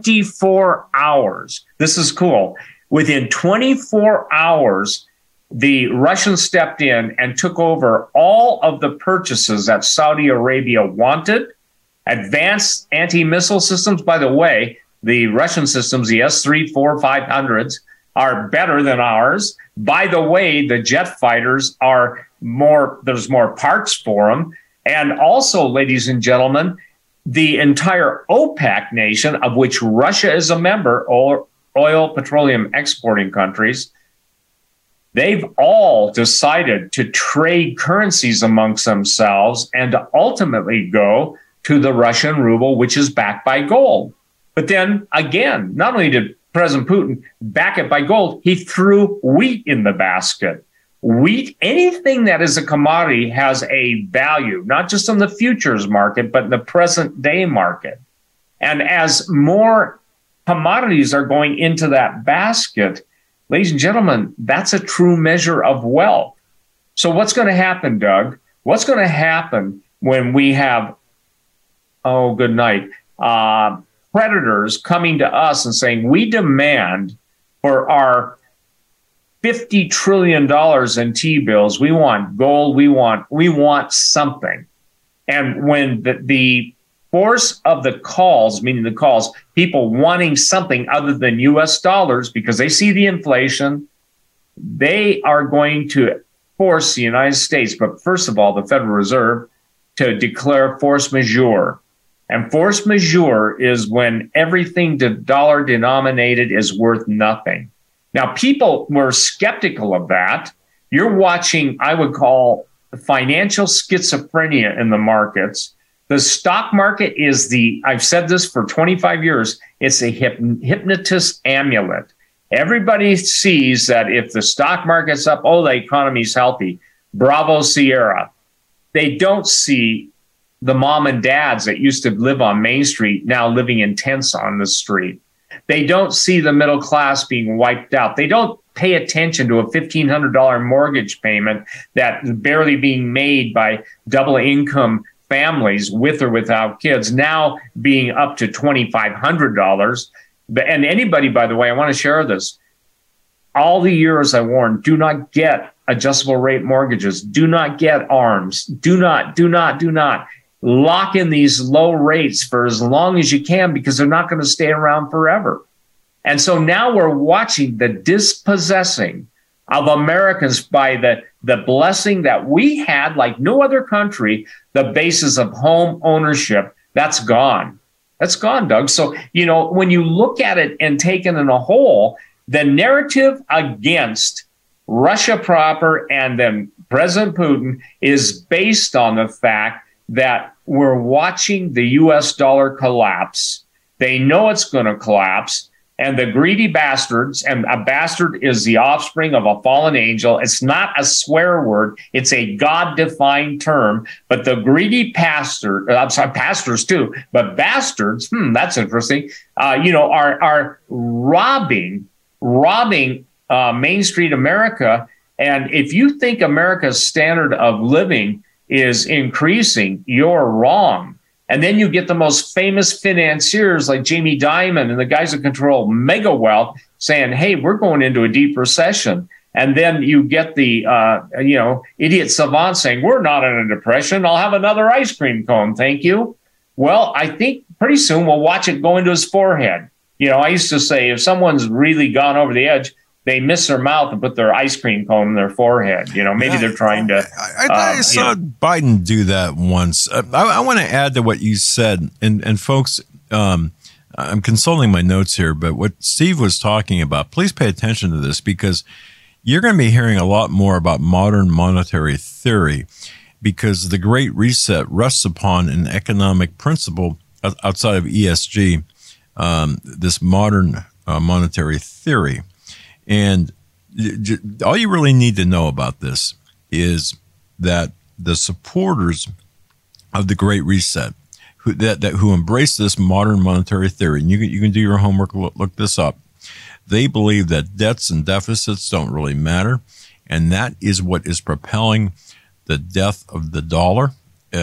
24 hours, this is cool, within 24 hours, the Russians stepped in and took over all of the purchases that Saudi Arabia wanted. Advanced anti-missile systems, by the way, the Russian systems, the S-300, 500s, are better than ours. By the way, the jet fighters are there's more parts for them. And also, ladies and gentlemen, the entire OPEC nation, of which Russia is a member, oil petroleum exporting countries, they've all decided to trade currencies amongst themselves and to ultimately go to the Russian ruble, which is backed by gold. But then again, not only did President Putin back it by gold, he threw wheat in the basket. Wheat, anything that is a commodity has a value, not just in the futures market, but in the present day market. And as more commodities are going into that basket, ladies and gentlemen, that's a true measure of wealth. So what's going to happen, Doug? What's going to happen when we have, good night, predators coming to us and saying, we demand for our $50 trillion in T-bills, we want gold, we want something. And when the force of the calls, meaning the calls, people wanting something other than U.S. dollars because they see the inflation, they are going to force the United States, but first of all, the Federal Reserve, to declare force majeure. And force majeure is when everything dollar denominated is worth nothing. Now, people were skeptical of that. You're watching, I would call, financial schizophrenia in the markets. The stock market is I've said this for 25 years, it's a hypnotist amulet. Everybody sees that if the stock market's up, the economy's healthy. Bravo, Sierra. They don't see the mom and dads that used to live on Main Street now living in tents on the street. They don't see the middle class being wiped out. They don't pay attention to a $1,500 mortgage payment that's barely being made by double income families with or without kids, now being up to $2,500. And anybody, by the way, I want to share this. All the years I warned, do not get adjustable rate mortgages. Do not get ARMs. Do not. Lock in these low rates for as long as you can because they're not going to stay around forever. And so now we're watching the dispossessing of Americans by the blessing that we had like no other country, the basis of home ownership. That's gone. That's gone, Doug. So, when you look at it and take it in a whole, the narrative against Russia proper and then President Putin is based on the fact that we're watching the U.S. dollar collapse. They know it's going to collapse. And the greedy bastards, and a bastard is the offspring of a fallen angel. It's not a swear word. It's a God-defined term. But the greedy pastors too, but bastards, that's interesting, are robbing Main Street America. And if you think America's standard of living is increasing, you're wrong. And then you get the most famous financiers like Jamie Dimon and the guys that control mega wealth saying, hey, we're going into a deep recession. And then you get the, idiot savant saying, we're not in a depression. I'll have another ice cream cone. Thank you. Well, I think pretty soon we'll watch it go into his forehead. I used to say if someone's really gone over the edge, they miss their mouth and put their ice cream cone in their forehead. Maybe they're trying to. I saw Biden do that once. I want to add to what you said, and folks, I'm consulting my notes here, but what Steve was talking about, please pay attention to this because you're going to be hearing a lot more about modern monetary theory because the Great Reset rests upon an economic principle outside of ESG, this modern monetary theory. And all you really need to know about this is that the supporters of the Great Reset, who embrace this modern monetary theory, and you can do your homework, look this up, they believe that debts and deficits don't really matter, and that is what is propelling the death of the dollar.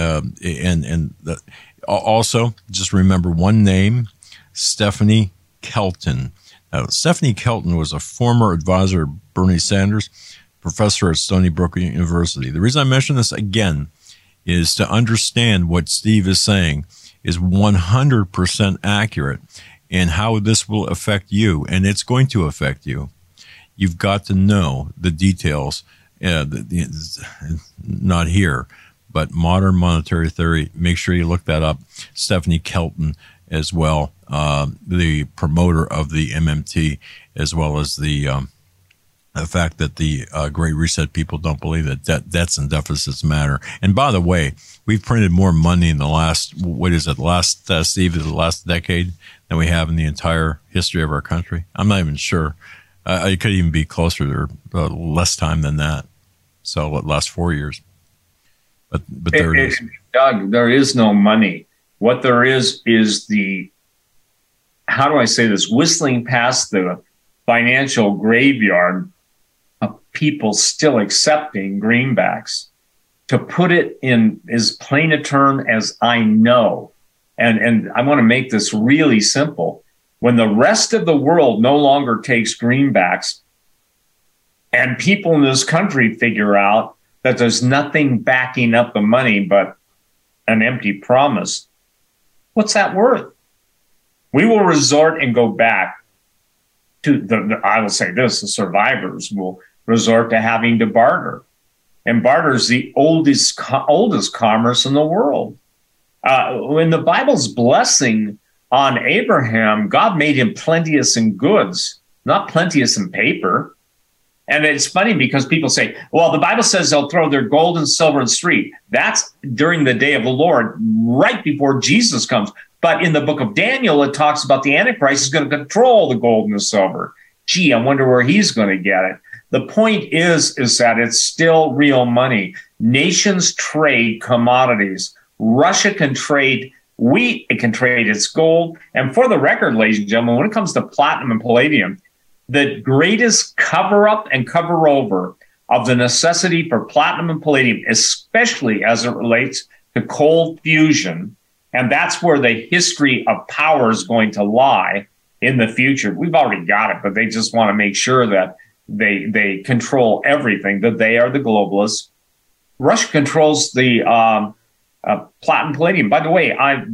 Also, just remember one name, Stephanie Kelton. Now, Stephanie Kelton was a former advisor of Bernie Sanders, professor at Stony Brook University. The reason I mention this again is to understand what Steve is saying is 100% accurate and how this will affect you, and it's going to affect you. You've got to know the details not here, but Modern Monetary Theory. Make sure you look that up. Stephanie Kelton as well, the promoter of the MMT, as well as the fact that the Great Reset people don't believe that debts and deficits matter. And by the way, we've printed more money in the last, Steve, the last decade than we have in the entire history of our country. I'm not even sure. It could even be closer to less time than that. So last 4 years. But there it is. Doug, there is no money. What there is the, how do I say this, whistling past the financial graveyard of people still accepting greenbacks. To put it in as plain a term as I know, and I want to make this really simple, when the rest of the world no longer takes greenbacks and people in this country figure out that there's nothing backing up the money but an empty promise, what's that worth? We will resort and go back to I will say this, the survivors will resort to having to barter. And barter is the oldest commerce in the world. When the Bible's blessing on Abraham, God made him plenteous in goods, not plenteous in paper. And it's funny because people say, well, the Bible says they'll throw their gold and silver in the street. That's during the day of the Lord, right before Jesus comes. But in the book of Daniel, it talks about the Antichrist is going to control the gold and the silver. Gee, I wonder where he's going to get it. The point is that it's still real money. Nations trade commodities. Russia can trade wheat. It can trade its gold. And for the record, ladies and gentlemen, when it comes to platinum and palladium, the greatest cover-up and cover-over of the necessity for platinum and palladium, especially as it relates to cold fusion, and that's where the history of power is going to lie in the future. We've already got it, but they just want to make sure that they control everything, that they are the globalists. Russia controls the platinum palladium. By the way, I'm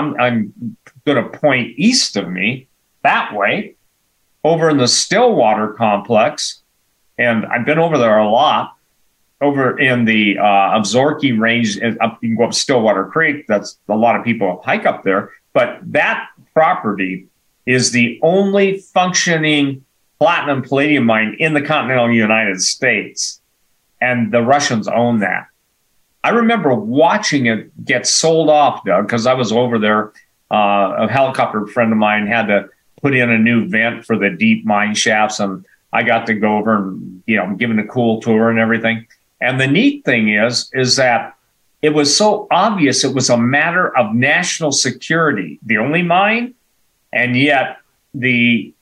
going to point east of me that way, over in the Stillwater complex, and I've been over there a lot. Over in the Absaroka Range, you can go up Stillwater Creek. That's a lot of people hike up there. But that property is the only functioning platinum palladium mine in the continental United States. And the Russians own that. I remember watching it get sold off, Doug, because I was over there. A helicopter friend of mine had to put in a new vent for the deep mine shafts, and I got to go over and, given a cool tour and everything. And the neat thing is that it was so obvious it was a matter of national security, the only mine, and yet the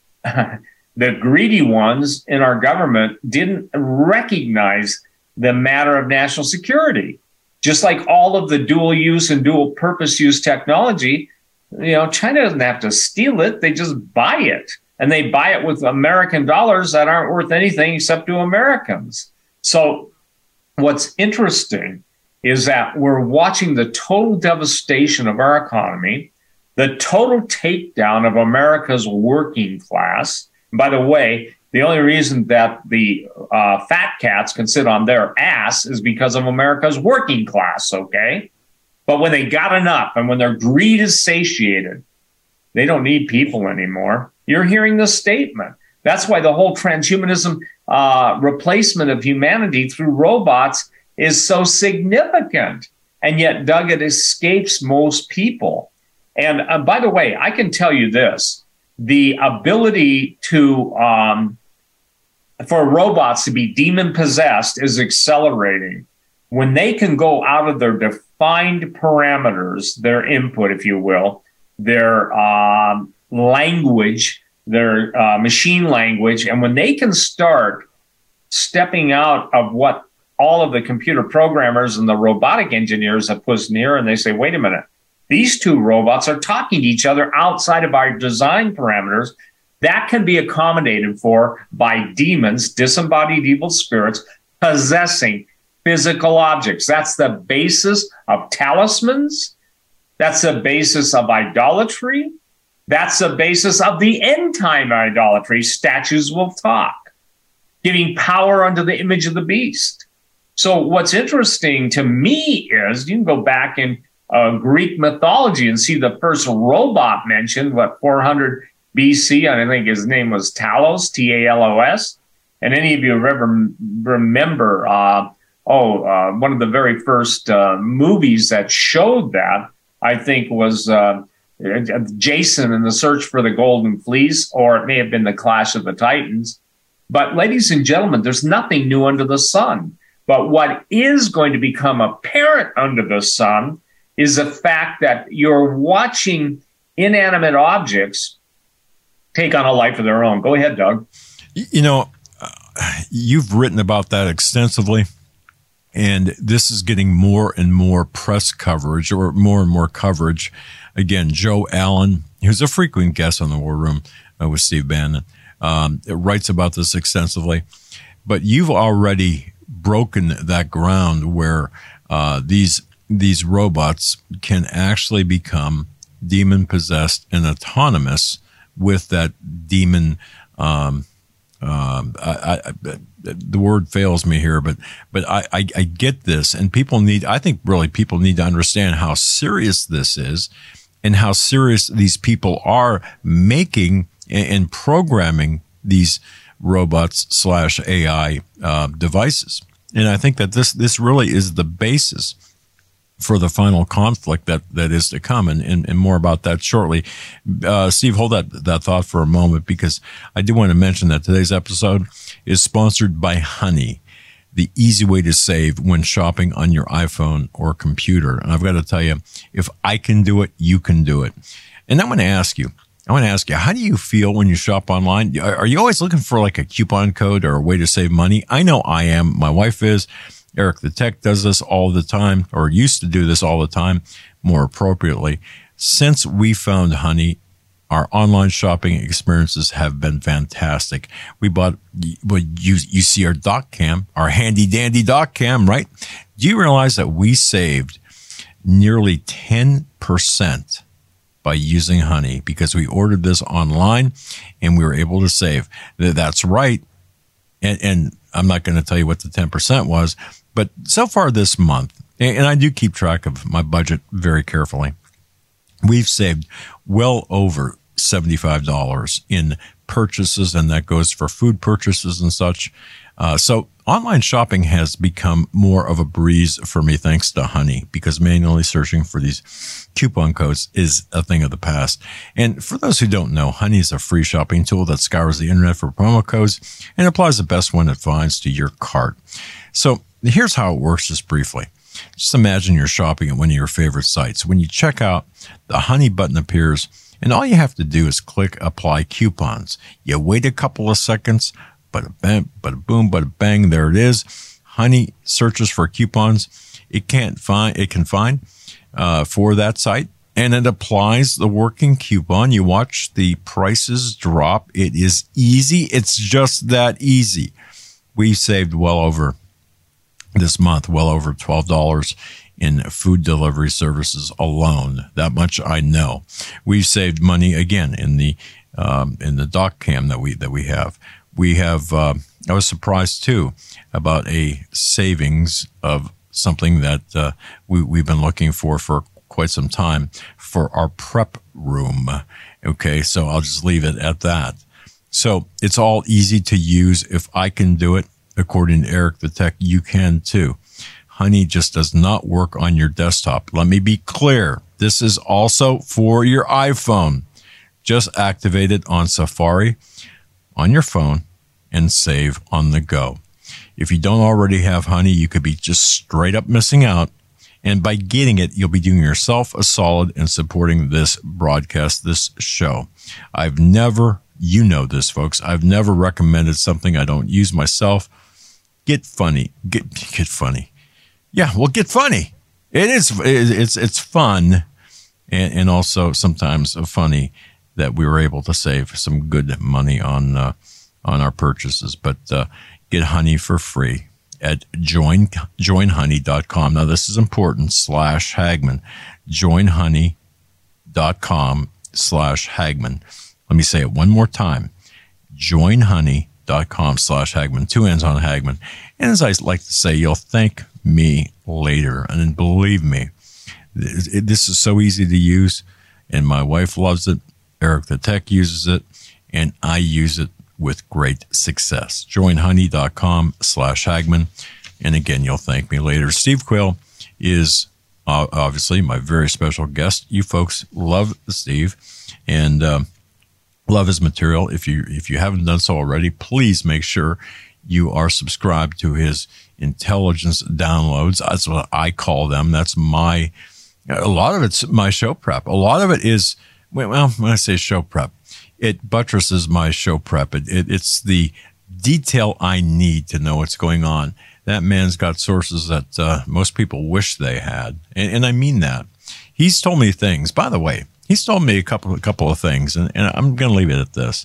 greedy ones in our government didn't recognize the matter of national security. Just like all of the dual use and dual purpose use technology, China doesn't have to steal it. They just buy it. And they buy it with American dollars that aren't worth anything except to Americans. So what's interesting is that we're watching the total devastation of our economy, the total takedown of America's working class. And by the way, the only reason that the fat cats can sit on their ass is because of America's working class, okay? But when they got enough and when their greed is satiated, they don't need people anymore. You're hearing this statement. That's why the whole transhumanism replacement of humanity through robots is so significant. And yet, Doug, it escapes most people. And by the way, I can tell you this. The ability to for robots to be demon-possessed is accelerating. When they can go out of their defined parameters, their input, if you will, their language, their machine language, and when they can start stepping out of what all of the computer programmers and the robotic engineers have pushed near, and they say, wait a minute, these two robots are talking to each other outside of our design parameters. That can be accommodated for by demons, disembodied evil spirits, possessing physical objects. That's the basis of talismans. That's the basis of idolatry. That's the basis of the end time idolatry. Statues will talk. giving power unto the image of the beast. So what's interesting to me is you can go back in Greek mythology and see the first robot mentioned, 400 BC, and I think his name was Talos, Talos. And any of you ever remember, one of the very first movies that showed that, I think, was Jason and the Search for the Golden Fleece, or it may have been the Clash of the Titans. But ladies and gentlemen, there's nothing new under the sun. But what is going to become apparent under the sun is the fact that you're watching inanimate objects take on a life of their own. Go ahead, Doug. You know, you've written about that extensively, and this is getting more and more press coverage, or more and more coverage. Again, Joe Allen, who's a frequent guest on the War Room with Steve Bannon, writes about this extensively. But you've already broken that ground where these robots can actually become demon-possessed and autonomous with that demon. The word fails me here, but I get this, and people need to understand how serious this is, and how serious these people are making and programming these robots / AI devices. And I think that this really is the basis for the final conflict that is to come, and more about that shortly. Steve, hold that thought for a moment, because I do want to mention that today's episode is sponsored by Honey, the easy way to save when shopping on your iPhone or computer. And I've got to tell you, if I can do it, you can do it. And I want to ask you, how do you feel when you shop online? Are you always looking for like a coupon code or a way to save money? I know I am. My wife is. Eric the Tech does this all the time, or used to do this all the time, more appropriately. Since we found Honey, our online shopping experiences have been fantastic. We bought, you see our dock cam, our handy dandy dock cam, right? Do you realize that we saved nearly 10% by using Honey, because we ordered this online and we were able to save? That's right. And I'm not going to tell you what the 10% was, but so far this month, and I do keep track of my budget very carefully, we've saved well over $75 in purchases, and that goes for food purchases and such. So online shopping has become more of a breeze for me, thanks to Honey, because manually searching for these coupon codes is a thing of the past. And for those who don't know, Honey is a free shopping tool that scours the internet for promo codes and applies the best one it finds to your cart. So here's how it works, just briefly. Just imagine you're shopping at one of your favorite sites. When you check out, the Honey button appears, and all you have to do is click Apply Coupons. You wait a couple of seconds, bada bang, bada boom, bada bang, there it is. Honey searches for coupons it can find for that site, and it applies the working coupon. You watch the prices drop. It is easy. It's just that easy. We saved this month well over $12 in food delivery services alone. That much I know. We've saved money again in the dock cam that we have. We have. I was surprised too about a savings of something that we've been looking for quite some time for our prep room. Okay, so I'll just leave it at that. So it's all easy to use. If I can do it, according to Eric the Tech, you can too. Honey just does not work on your desktop. Let me be clear. This is also for your iPhone. Just activate it on Safari on your phone and save on the go. If you don't already have Honey, you could be just straight up missing out. And by getting it, you'll be doing yourself a solid and supporting this broadcast, this show. I've never, you know this, folks, I've never recommended something I don't use myself. Get funny. Get funny. Yeah, well, get funny. It's fun, and also sometimes funny that we were able to save some good money on our purchases. But get Honey for free at joinhoney.com. Now, this is important, /Hagmann. joinhoney.com /Hagmann. Let me say it one more time. joinhoney.com stevequayle.com/Hagmann, 2 N's on Hagmann. And as I like to say, you'll thank me later. And then believe me, this is so easy to use, and my wife loves it. Eric the Tech uses it, and I use it with great success. Join honey.com/Hagmann. And again, you'll thank me later. Steve Quayle is obviously my very special guest. You folks love Steve and love his material. If you haven't done so already, please make sure you are subscribed to his intelligence downloads. That's what I call them. That's a lot of it's my show prep. A lot of it is, well, when I say show prep, it buttresses my show prep. It's the detail I need to know what's going on. That man's got sources that most people wish they had. And I mean that. He's told me things, by the way, he's told me a couple of things, and I'm going to leave it at this.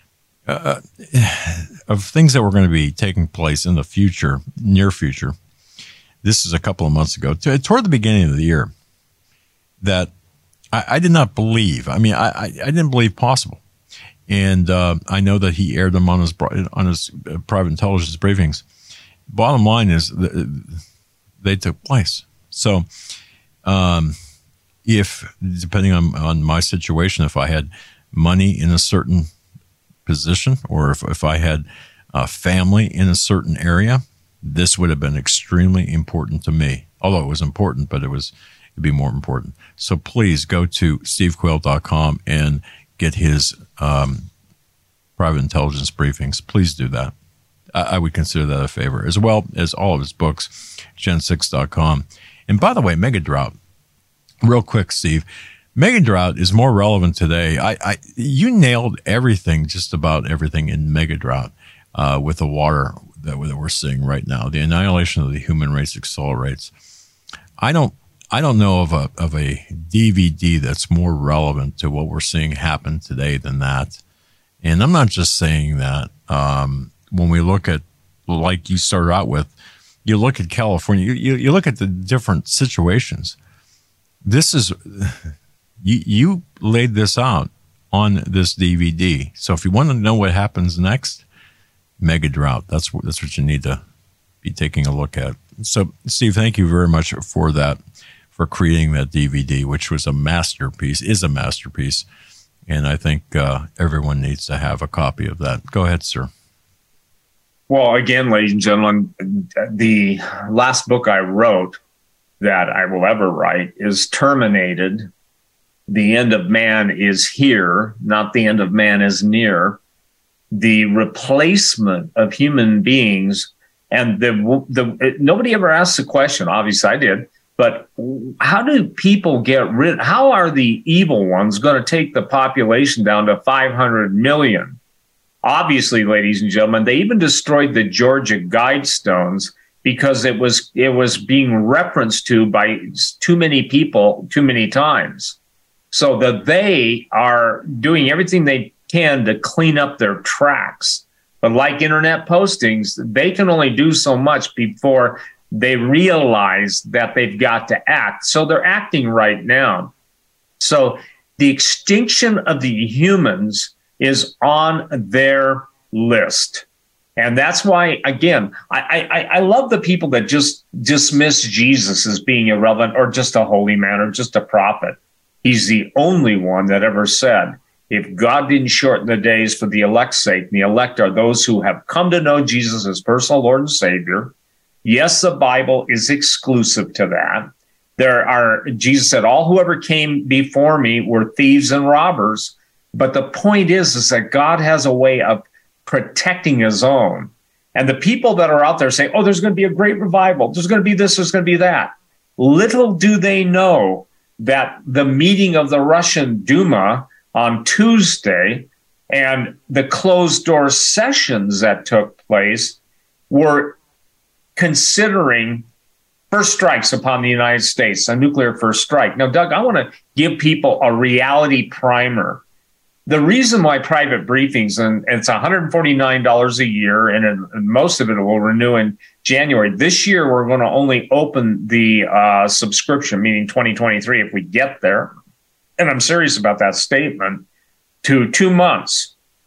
Of things that were going to be taking place in the future, near future. This is a couple of months ago, toward the beginning of the year, that I did not believe. I mean, I didn't believe possible. And I know that he aired them on his private intelligence briefings. Bottom line is they took place. So if, depending on my situation, if I had money in a certain position, or if I had a family in a certain area, this would have been extremely important to me. Although it was important, but it'd be more important. So please go to stevequayle.com and get his private intelligence briefings. Please do that. I would consider that a favor, as well as all of his books, gen6.com. And by the way, Mega Drought, real quick, Steve, Mega Drought is more relevant today. You nailed everything, just about everything in Mega Drought with the water that we're seeing right now. The annihilation of the human race accelerates. I don't know of a DVD that's more relevant to what we're seeing happen today than that. And I'm not just saying that. When we look at, like you started out with, you look at California, you look at the different situations. This is, you laid this out on this DVD. So if you want to know what happens next, Mega Drought, that's what you need to be taking a look at. So, Steve, thank you very much for that, for creating that DVD, which was a masterpiece, is a masterpiece. And I think everyone needs to have a copy of that. Go ahead, sir. Well, again, ladies and gentlemen, the last book I wrote that I will ever write is Terminated. The End of Man is Here, not the end of man is near. The replacement of human beings, and nobody ever asked the question. Obviously, I did. But how do people how are the evil ones going to take the population down to 500 million? Obviously, ladies and gentlemen, they even destroyed the Georgia Guidestones because it was being referenced to by too many people too many times. So that they are doing everything they can to clean up their tracks. But like internet postings, they can only do so much before they realize that they've got to act. So they're acting right now. So the extinction of the humans is on their list. And that's why, again, I love the people that just dismiss Jesus as being irrelevant or just a holy man or just a prophet. He's the only one that ever said, if God didn't shorten the days for the elect's sake, and the elect are those who have come to know Jesus as personal Lord and Savior. Yes, the Bible is exclusive to that. Jesus said, all whoever came before me were thieves and robbers. But the point is that God has a way of protecting his own. And the people that are out there saying, oh, there's going to be a great revival. There's going to be this, there's going to be that. Little do they know that the meeting of the Russian Duma on Tuesday and the closed door sessions that took place were considering first strikes upon the United States, a nuclear first strike. Now, Doug, I want to give people a reality primer. The reason why private briefings, and it's $149 a year, and most of it will renew in January. This year, we're going to only open the subscription, meaning 2023, if we get there. And I'm serious about that statement, to 2 months.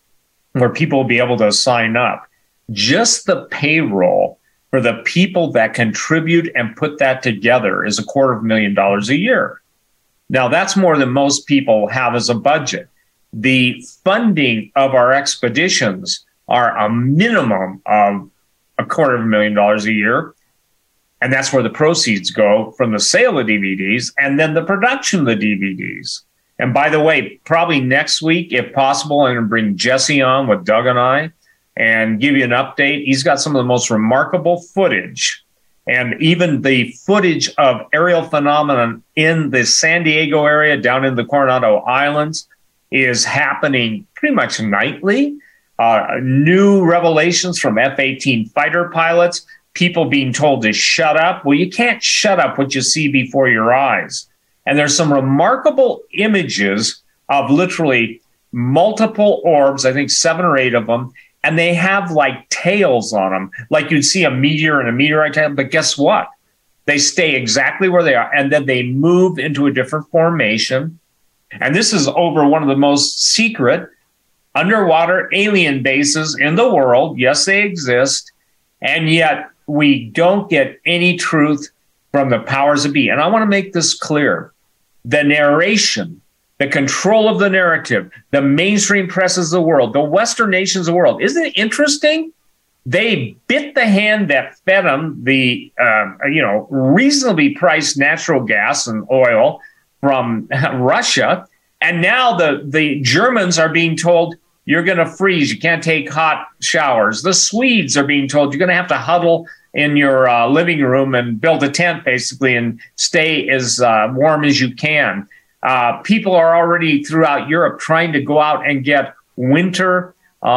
where people will be able to sign up. Just the payroll for the people that contribute and put that together is $250,000 a year. Now, that's more than most people have as a budget. The funding of our expeditions are a minimum of $250,000 a year. And that's where the proceeds go from the sale of DVDs and then the production of the DVDs. And by the way, probably next week, if possible, I'm going to bring Jesse on with Doug and I and give you an update. He's got some of the most remarkable footage, and even the footage of aerial phenomenon in the San Diego area down in the Coronado Islands is happening pretty much nightly. New revelations from F-18 fighter pilots, people being told to shut up. Well, you can't shut up what you see before your eyes. And there's some remarkable images of literally multiple orbs, I think 7 or 8 of them, and they have like tails on them, like you'd see a meteor and a meteorite tail. But guess what? They stay exactly where they are, and then they move into a different formation. And this is over one of the most secret underwater alien bases in the world. Yes, they exist. And yet we don't get any truth from the powers that be. And I want to make this clear. The narration, the control of the narrative, the mainstream presses of the world, the Western nations of the world. Isn't it interesting? They bit the hand that fed them the reasonably priced natural gas and oil from Russia. And now the Germans are being told, you're going to freeze. You can't take hot showers. The Swedes are being told, you're going to have to huddle in your living room and build a tent, basically, and stay as warm as you can. People are already throughout Europe trying to go out and get winter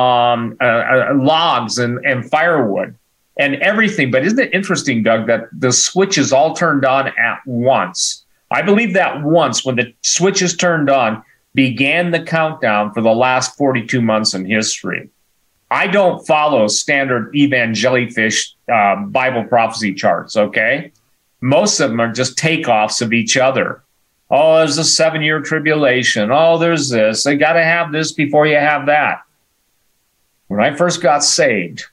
logs and firewood and everything. But isn't it interesting, Doug, that the switch is all turned on at once? I believe that once, when the switch is turned on, began the countdown for the last 42 months in history. I don't follow standard evangelifish Bible prophecy charts, okay? Most of them are just takeoffs of each other. Oh, there's a 7-year tribulation. Oh, there's this. They got to have this before you have that. When I first got saved,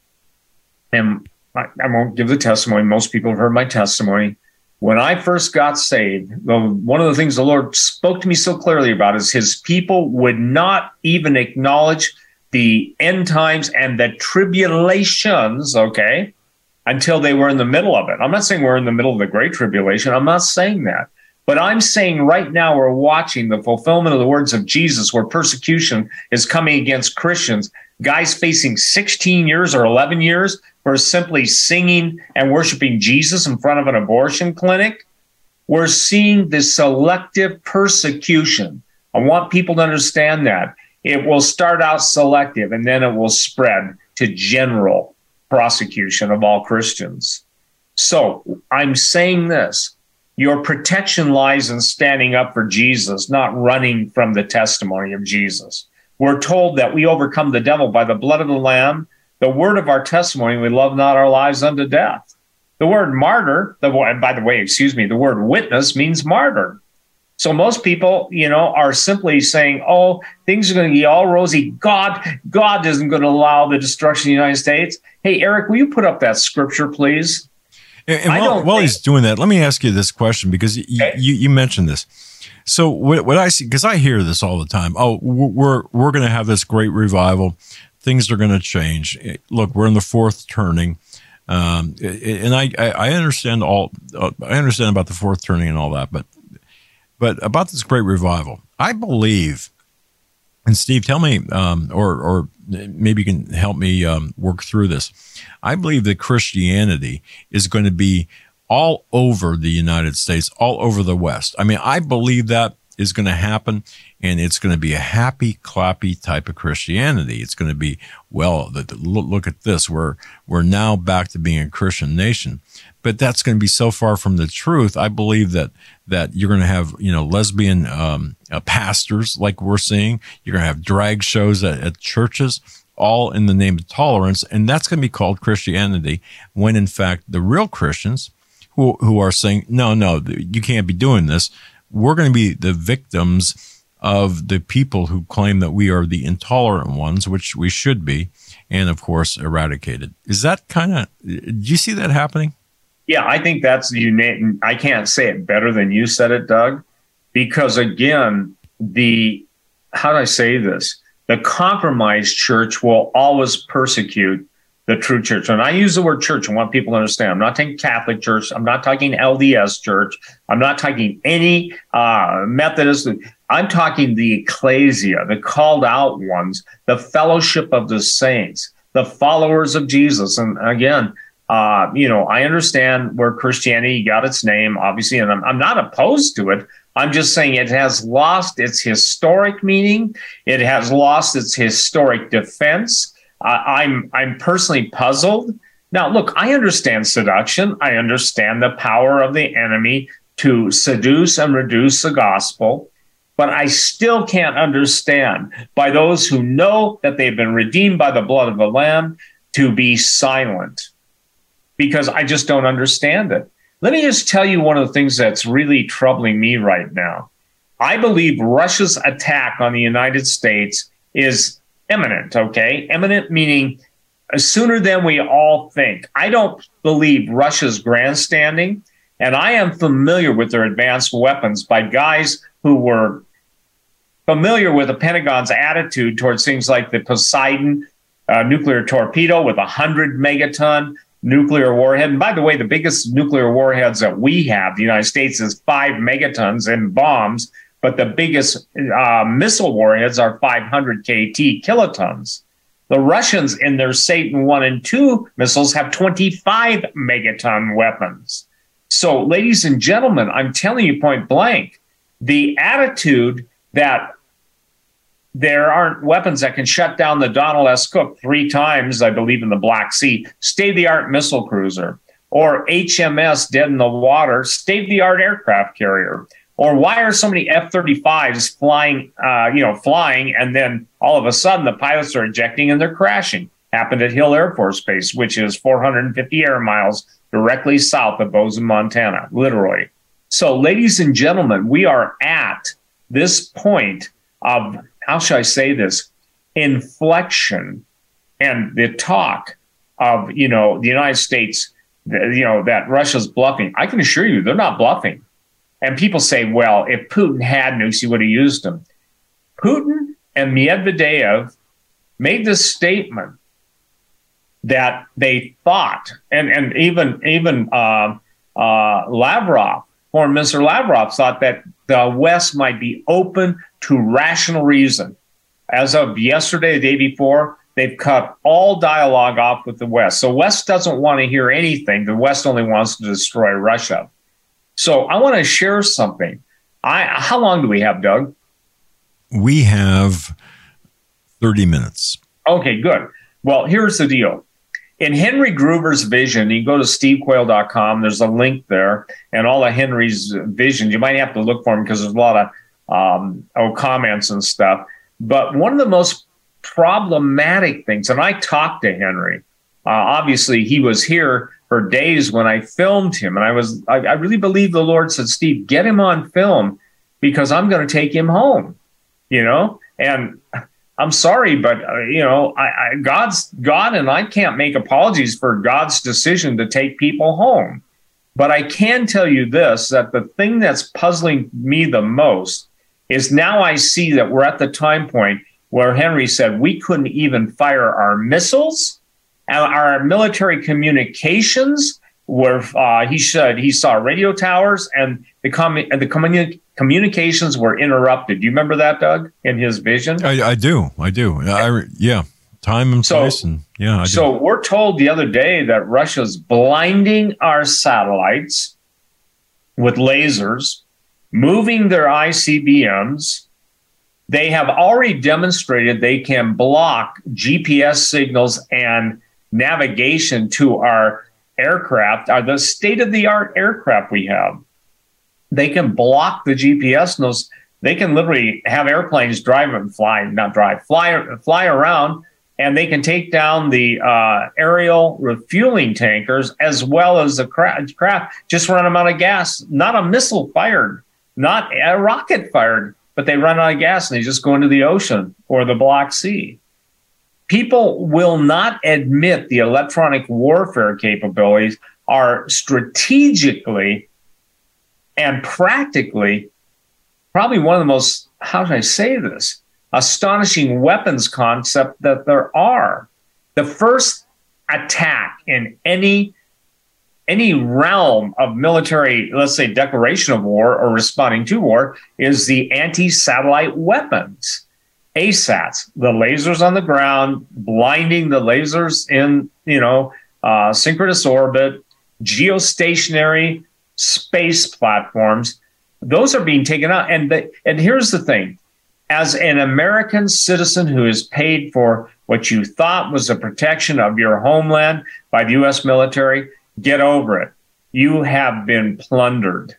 and I won't give the testimony. Most people have heard my testimony. When I first got saved, one of the things the Lord spoke to me so clearly about is his people would not even acknowledge the end times and the tribulations, okay, until they were in the middle of it. I'm not saying we're in the middle of the Great Tribulation. I'm not saying that. But I'm saying right now we're watching the fulfillment of the words of Jesus, where persecution is coming against Christians, guys facing 16 years or 11 years for simply singing and worshiping Jesus in front of an abortion clinic. We're seeing this selective persecution. I want people to understand that. It will start out selective, and then it will spread to general prosecution of all Christians. So I'm saying this. Your protection lies in standing up for Jesus, not running from the testimony of Jesus. We're told that we overcome the devil by the blood of the Lamb, the word of our testimony. We love not our lives unto death. The word martyr, the word witness means martyr. So most people, are simply saying, oh, things are going to be all rosy. God isn't going to allow the destruction of the United States. Hey, Eric, will you put up that scripture, please? And while he's doing that, let me ask you this question, because you mentioned this. So what I see, because I hear this all the time. Oh, we're going to have this great revival. Things are going to change. Look, we're in the fourth turning, and I understand I understand about the fourth turning and all that, but about this great revival, I believe. And Steve, tell me, or maybe you can help me work through this. I believe that Christianity is going to be all over the United States, all over the West. I mean, I believe that is going to happen, and it's going to be a happy, clappy type of Christianity. It's going to be, well, look at this. We're now back to being a Christian nation. But that's going to be so far from the truth. I believe that you're going to have, lesbian pastors like we're seeing. You're going to have drag shows at churches, all in the name of tolerance. And that's going to be called Christianity, when in fact the real Christians who are saying, no, you can't be doing this. We're going to be the victims of the people who claim that we are the intolerant ones, which we should be, and of course eradicated. Is that do you see that happening? Yeah, I think that's unique. I can't say it better than you said it, Doug, because again, how do I say this? The compromised church will always persecute the true church. And I use the word church, I want people to understand. I'm not talking Catholic church. I'm not talking LDS church. I'm not talking any Methodist. I'm talking the ecclesia, the called out ones, the fellowship of the saints, the followers of Jesus. And again, I understand where Christianity got its name, obviously, and I'm not opposed to it. I'm just saying it has lost its historic meaning. It has lost its historic defense. I'm personally puzzled. Now, look, I understand seduction. I understand the power of the enemy to seduce and reduce the gospel. But I still can't understand by those who know that they've been redeemed by the blood of the Lamb to be silent, because I just don't understand it. Let me just tell you one of the things that's really troubling me right now. I believe Russia's attack on the United States is imminent, okay? Imminent meaning sooner than we all think. I don't believe Russia's grandstanding, and I am familiar with their advanced weapons by guys who were familiar with the Pentagon's attitude towards things like the Poseidon nuclear torpedo with 100 megaton nuclear warhead. And by the way, the biggest nuclear warheads that we have, the United States, is 5 megatons in bombs, but the biggest missile warheads are 500 KT, kilotons. The Russians in their Satan 1 and 2 missiles have 25 megaton weapons. So, ladies and gentlemen, I'm telling you point blank, the attitude that there aren't weapons that can shut down the Donald S. Cook 3 times, I believe, in the Black Sea, state-of-the-art missile cruiser, or HMS Dead in the Water, state-of-the-art aircraft carrier, or why are so many F-35s flying, and then all of a sudden the pilots are ejecting and they're crashing? Happened at Hill Air Force Base, which is 450 air miles directly south of Bozeman, Montana, literally. So, ladies and gentlemen, we are at this point of, how shall I say this, inflection, and the talk of, the United States, that Russia's bluffing. I can assure you they're not bluffing. And people say, well, if Putin had nukes, he would have used them. Putin and Medvedev made this statement that they thought, and even Lavrov, Foreign Minister Lavrov, thought that the West might be open to rational reason. As of yesterday, the day before, they've cut all dialogue off with the West. So West doesn't want to hear anything. The West only wants to destroy Russia. So I want to share something. How long do we have, Doug? We have 30 minutes. Okay, good. Well, here's the deal. In Henry Gruver's vision, you go to stevequayle.com, there's a link there, and all of Henry's visions. You might have to look for them because there's a lot of comments and stuff. But one of the most problematic things, and I talked to Henry, obviously he was here for days when I filmed him, and I really believe the Lord said, Steve, get him on film because I'm going to take him home, and I'm sorry, but God's God, and I can't make apologies for God's decision to take people home. But I can tell you this, that the thing that's puzzling me the most is now I see that we're at the time point where Henry said we couldn't even fire our missiles, and our military communications, where he said he saw radio towers, and the communications were interrupted. Do you remember that, Doug, in his vision? I do. Yeah. Time and place. And yeah, I do. So we're told the other day that Russia's blinding our satellites with lasers, moving their ICBMs. They have already demonstrated they can block GPS signals and navigation to our aircraft, the state-of-the-art aircraft we have. They can block the GPS signals. They can literally have airplanes fly around, and they can take down the aerial refueling tankers as well as the craft, just run them out of gas. Not a missile fired, not a rocket fired. but they run out of gas and they just go into the ocean or the Black Sea. People will not admit the electronic warfare capabilities are strategically and practically probably one of the most, how should I say this, astonishing weapons concept that there are. The first attack in any realm of military, let's say, declaration of war or responding to war, is the anti-satellite weapons. ASATs, the lasers on the ground, blinding the lasers in, synchronous orbit, geostationary space platforms. Those are being taken out. And here's the thing. As an American citizen who is paid for what you thought was the protection of your homeland by the U.S. military, get over it. You have been plundered.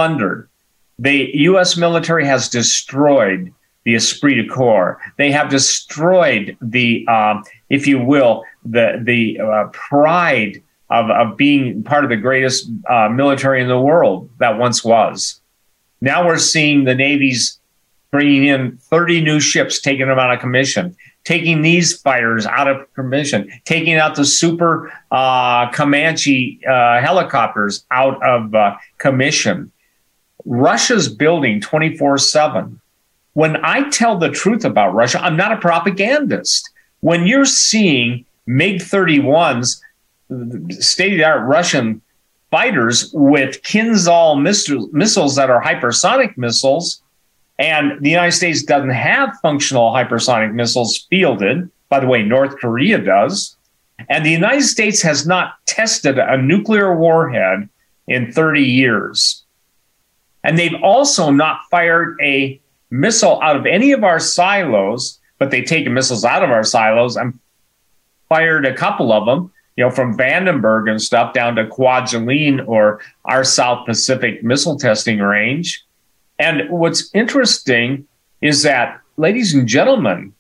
The U.S. military has destroyed the esprit de corps. They have destroyed the, if you will, the pride of being part of the greatest military in the world that once was. Now we're seeing the Navy's bringing in 30 new ships, taking them out of commission, taking these fighters out of commission, taking out the Super Comanche helicopters out of commission. Russia's building 24/7. When I tell the truth about Russia, I'm not a propagandist. When you're seeing MiG-31s, state-of-the-art Russian fighters with Kinzhal missiles that are hypersonic missiles, and the United States doesn't have functional hypersonic missiles fielded. By the way, North Korea does. And the United States has not tested a nuclear warhead in 30 years. And they've also not fired a missile out of any of our silos, but they've taken missiles out of our silos and fired a couple of them, from Vandenberg and stuff down to Kwajalein or our South Pacific missile testing range. And what's interesting is that, ladies and gentlemen,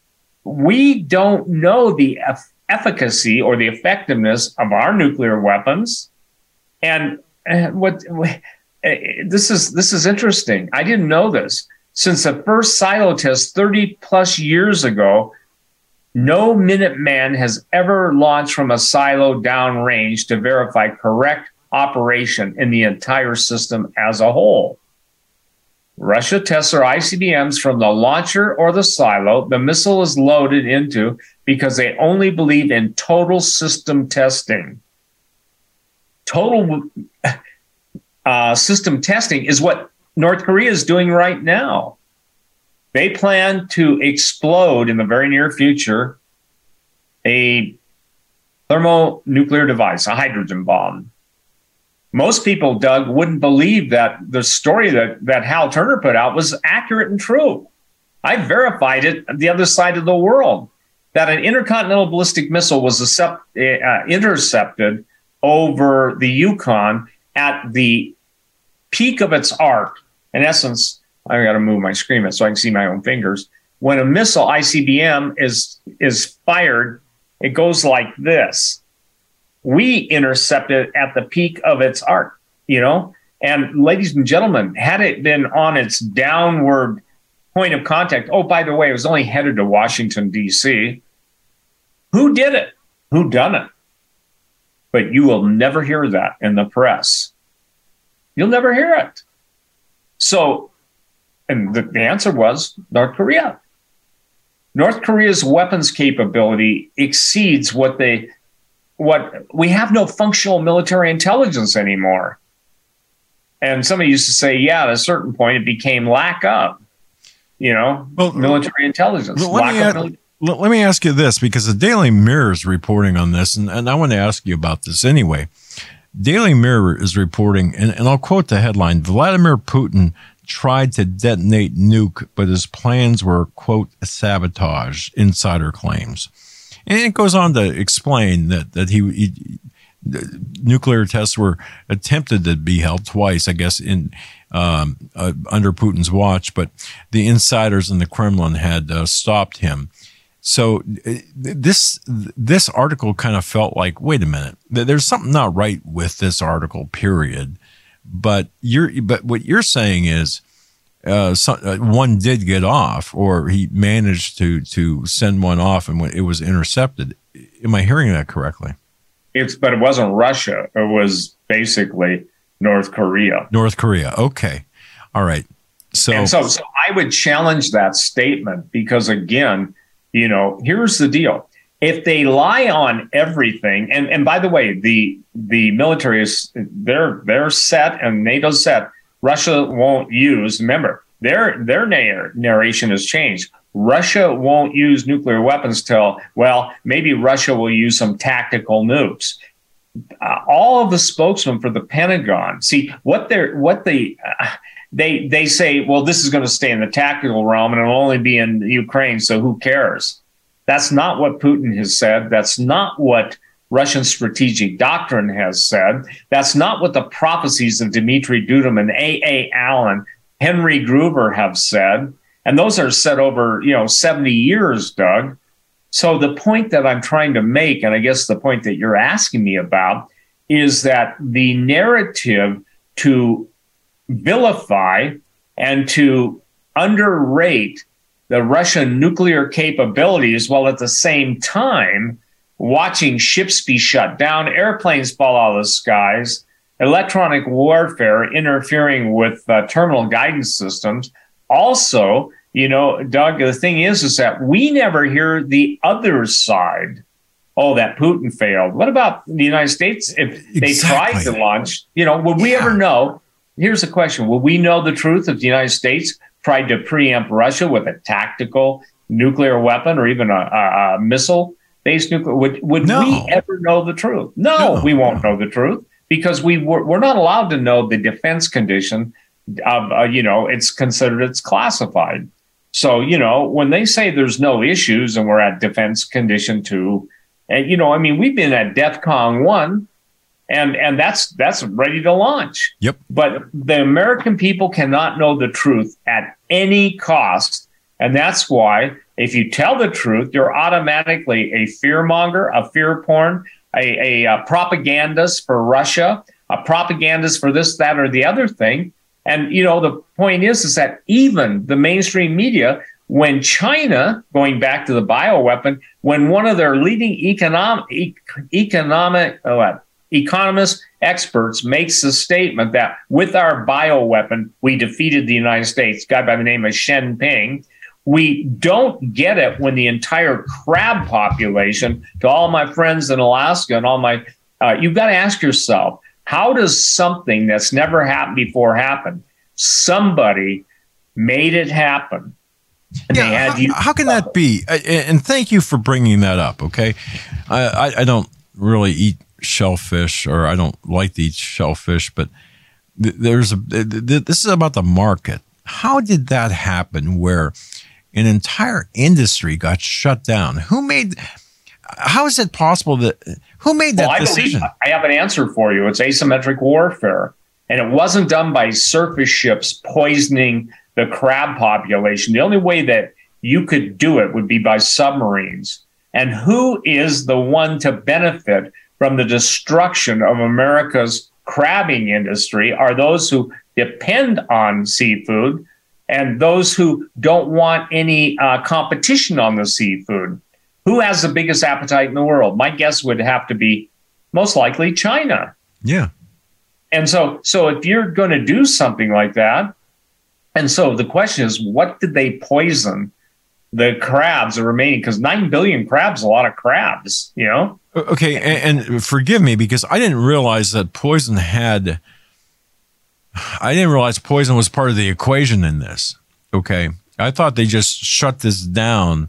we don't know the efficacy or the effectiveness of our nuclear weapons. And this is interesting. I didn't know this. Since the first silo test 30 plus years ago, no Minuteman has ever launched from a silo downrange to verify correct operation in the entire system as a whole. Russia tests their ICBMs from the launcher or the silo the missile is loaded into because they only believe in total system testing. Total system testing is what North Korea is doing right now. They plan to explode in the very near future a thermonuclear device, a hydrogen bomb. Most people, Doug, wouldn't believe that the story that Hal Turner put out was accurate and true. I verified it on the other side of the world, that an intercontinental ballistic missile was intercepted over the Yukon at the peak of its arc. In essence, I got to move my screen so I can see my own fingers. When a missile ICBM is fired, it goes like this. We intercepted at the peak of its arc, And ladies and gentlemen, had it been on its downward point of contact, oh, by the way, it was only headed to Washington, D.C. Who did it? Who done it? But you will never hear that in the press. You'll never hear it. So, and the answer was North Korea. North Korea's weapons capability exceeds what we have no functional military intelligence anymore. And somebody used to say, at a certain point, it became lack of, military intelligence. Let me ask you this, because the Daily Mirror is reporting on this, and I want to ask you about this anyway. Daily Mirror is reporting, and I'll quote the headline, Vladimir Putin tried to detonate nuke, but his plans were, quote, sabotage, insider claims. And it goes on to explain that he nuclear tests were attempted to be held twice, I guess, in under Putin's watch, but the insiders in the Kremlin had stopped him. So this article kind of felt like, wait a minute, there's something not right with this article, period. But what you're saying is one did get off, or he managed to send one off, and it was intercepted. Am I hearing that correctly? But it wasn't Russia. It was basically North Korea. North Korea. Okay. All right. So I would challenge that statement because, again, here's the deal. If they lie on everything, and by the way, the military is they're set and NATO's set. Russia won't use. Remember, their narration has changed. Russia won't use nuclear weapons till, well, maybe Russia will use some tactical nukes. All of the spokesmen for the Pentagon, see they say, well, this is going to stay in the tactical realm and it'll only be in Ukraine, so who cares? That's not what Putin has said. That's not what Russian strategic doctrine has said. That's not what the prophecies of Dmitry Duduman, A.A. Allen, Henry Gruver have said. And those are said over, 70 years, Doug. So the point that I'm trying to make, and I guess the point that you're asking me about, is that the narrative to vilify and to underrate the Russian nuclear capabilities while at the same time watching ships be shut down, airplanes fall out of the skies, electronic warfare interfering with terminal guidance systems. Also, Doug, the thing is that we never hear the other side. Oh, that Putin failed. What about the United States? If they tried to launch, would we ever know? Here's the question. Will we know the truth if the United States tried to preempt Russia with a tactical nuclear weapon or even a missile-based nuclear? Would we ever know the truth? No, we won't know the truth because we're not allowed to know the defense condition of, it's classified. So, when they say there's no issues and we're at defense condition 2, and, we've been at DEFCON 1, and that's ready to launch. Yep. But the American people cannot know the truth at any cost. And that's why if you tell the truth, you're automatically a fearmonger, a fear porn, a propagandist for Russia, a propagandist for this, that, or the other thing. And, the point is that even the mainstream media, when China, going back to the bioweapon, when one of their leading economist experts makes the statement that with our bioweapon, we defeated the United States, a guy by the name of Shen Ping, we don't get it when the entire crab population, to all my friends in Alaska and all my, you've got to ask yourself, how does something that's never happened before happen? Somebody made it happen. And how can that be? And thank you for bringing that up, okay? I don't really eat shellfish, or I don't like to eat shellfish, but this is about the market. How did that happen where an entire industry got shut down? How is it possible who made that decision? I have an answer for you. It's asymmetric warfare. And it wasn't done by surface ships poisoning the crab population. The only way that you could do it would be by submarines. And who is the one to benefit from the destruction of America's crabbing industry are those who depend on seafood and those who don't want any competition on the seafood. Who has the biggest appetite in the world? My guess would have to be most likely China. Yeah. And so if you're going to do something like that, and so the question is, what did they poison the crabs are remaining? Because 9 billion crabs, a lot of crabs, Okay, and forgive me because I didn't realize that poison was part of the equation in this. Okay, I thought they just shut this down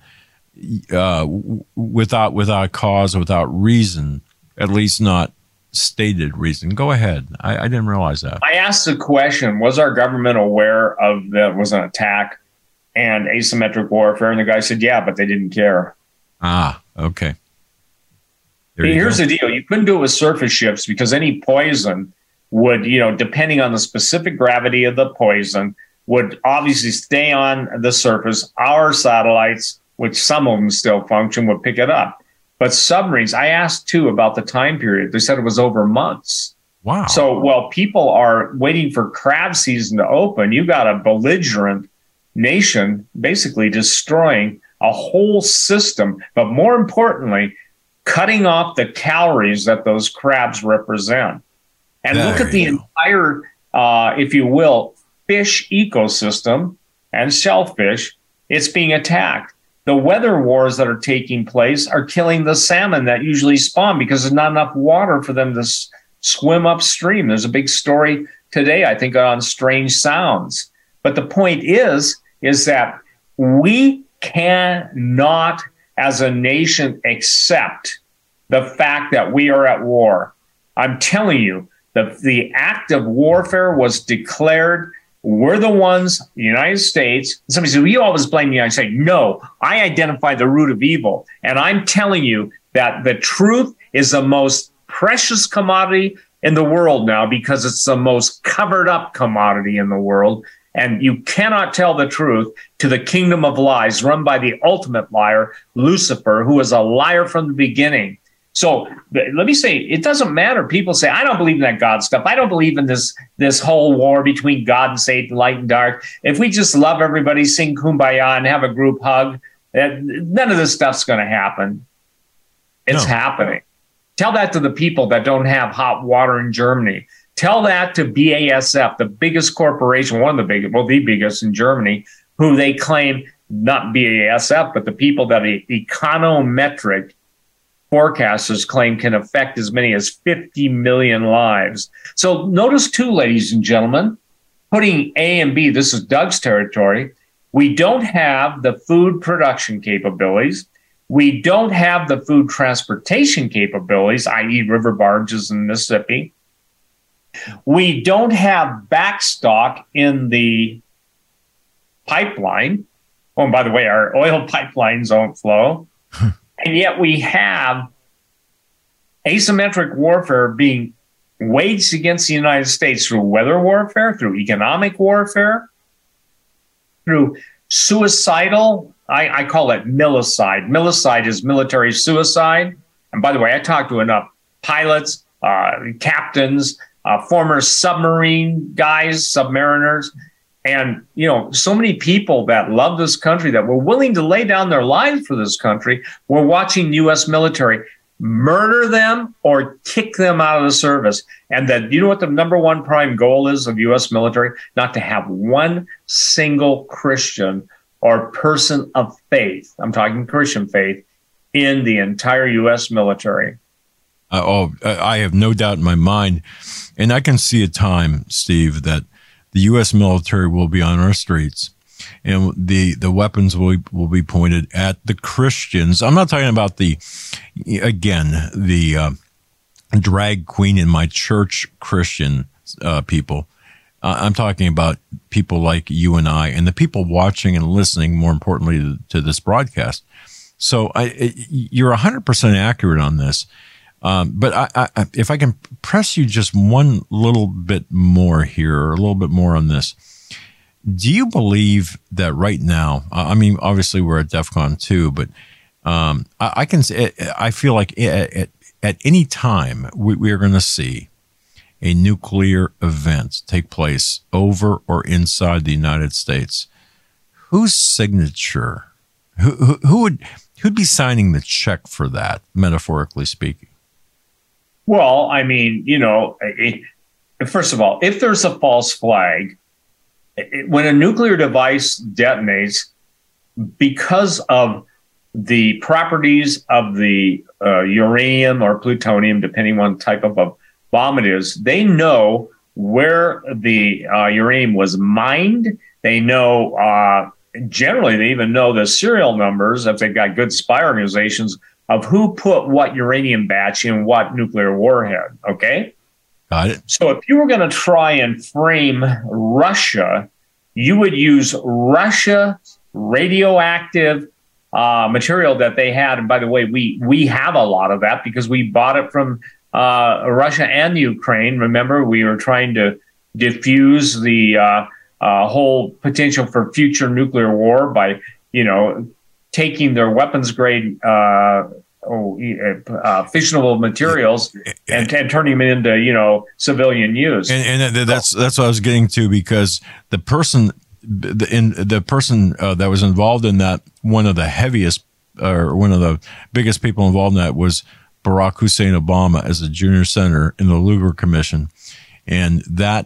without cause, without reason, at least not stated reason. Go ahead. I didn't realize that. I asked the question, was our government aware of that was an attack and asymmetric warfare? And the guy said, yeah, but they didn't care. Okay. Here's the deal. You couldn't do it with surface ships because any poison would, depending on the specific gravity of the poison, would obviously stay on the surface. Our satellites, which some of them still function, would pick it up. But submarines, I asked too about the time period. They said it was over months. Wow. So while people are waiting for crab season to open, you've got a belligerent nation basically destroying a whole system, but more importantly, cutting off the calories that those crabs represent. And look at the entire, if you will, fish ecosystem and shellfish. It's being attacked. The weather wars that are taking place are killing the salmon that usually spawn because there's not enough water for them to swim upstream. There's a big story today, I think, on strange sounds. But the point is that we cannot, as a nation, accept the fact that we are at war. I'm telling you, the act of warfare was declared. We're the ones, the United States. Somebody says, well, you always blame the United States. No, I identify the root of evil. And I'm telling you that the truth is the most precious commodity in the world now because it's the most covered up commodity in the world. And you cannot tell the truth to the kingdom of lies run by the ultimate liar, Lucifer, who is a liar from the beginning. So let me say, it doesn't matter. People say, I don't believe in that God stuff. I don't believe in this whole war between God and Satan, light and dark. If we just love everybody, sing Kumbaya and have a group hug, none of this stuff's going to happen. It's happening. Tell that to the people that don't have hot water in Germany. Tell that to BASF, the biggest corporation, the biggest in Germany, who they claim, not BASF, but the people that econometric forecasters claim can affect as many as 50 million lives. So notice too, ladies and gentlemen, putting A and B, this is Doug's territory, we don't have the food production capabilities. We don't have the food transportation capabilities, i.e. river barges in Mississippi. We don't have backstock in the pipeline. Oh, and by the way, our oil pipelines don't flow. And yet we have asymmetric warfare being waged against the United States through weather warfare, through economic warfare, through suicidal, I call it milicide. Milicide is military suicide. And by the way, I talked to enough pilots, captains, former submarine guys, submariners, and, so many people that love this country that were willing to lay down their lives for this country were watching the U.S. military murder them or kick them out of the service. And that, you know what the number one prime goal is of U.S. military? Not to have one single Christian or person of faith, I'm talking Christian faith, in the entire U.S. military. I have no doubt in my mind. And I can see a time, Steve, that the U.S. military will be on our streets and the weapons will be pointed at the Christians. I'm not talking about the drag queen in my church Christian people. I'm talking about people like you and I and the people watching and listening, more importantly, to this broadcast. So you're 100% accurate on this. But if I can press you just one little bit more here, a little bit more on this, do you believe that right now, I mean, obviously we're at DEFCON 2, but I can say, I feel like at any time we are going to see a nuclear event take place over or inside the United States. Whose signature, who'd be signing the check for that, metaphorically speaking? Well, I mean, first of all, if there's a false flag, when a nuclear device detonates, because of the properties of the uranium or plutonium, depending on the type of a bomb it is, they know where the uranium was mined. They know, generally, they even know the serial numbers, if they've got good spy organizations, of who put what uranium batch in what nuclear warhead, okay? Got it. So if you were going to try and frame Russia, you would use Russia's radioactive material that they had. And by the way, we have a lot of that because we bought it from Russia and Ukraine. Remember, we were trying to diffuse the whole potential for future nuclear war by, taking their weapons grade fissionable materials and turning them into civilian use. And that's what I was getting to, because the person that was involved in that, one of the biggest people involved in that was Barack Hussein Obama as a junior senator in the Lugar Commission. And that,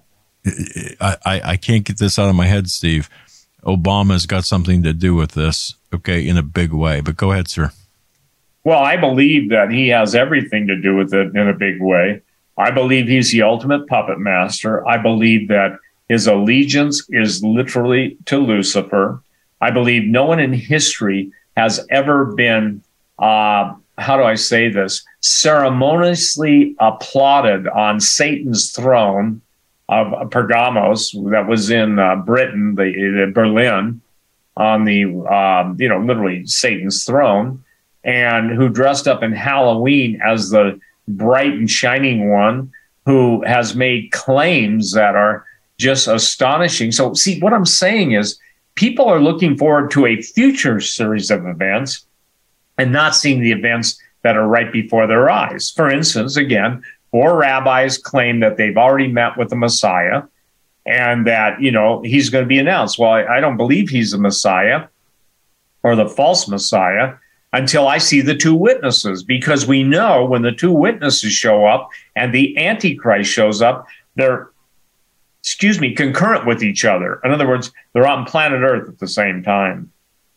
I can't get this out of my head, Steve. Obama's got something to do with this, okay, in a big way. But go ahead, sir. Well, I believe that he has everything to do with it in a big way. I believe he's the ultimate puppet master. I believe that his allegiance is literally to Lucifer. I believe no one in history has ever been, how do I say this, ceremoniously applauded on Satan's throne of Pergamos, that was in Britain, the Berlin, on the, literally Satan's throne, and who dressed up in Halloween as the bright and shining one, who has made claims that are just astonishing. So, see, what I'm saying is people are looking forward to a future series of events and not seeing the events that are right before their eyes. For instance, again, 4 rabbis claim that they've already met with the Messiah and that, he's going to be announced. Well, I don't believe he's the Messiah or the false Messiah until I see the 2 witnesses, because we know when the 2 witnesses show up and the Antichrist shows up, they're, concurrent with each other. In other words, they're on planet Earth at the same time.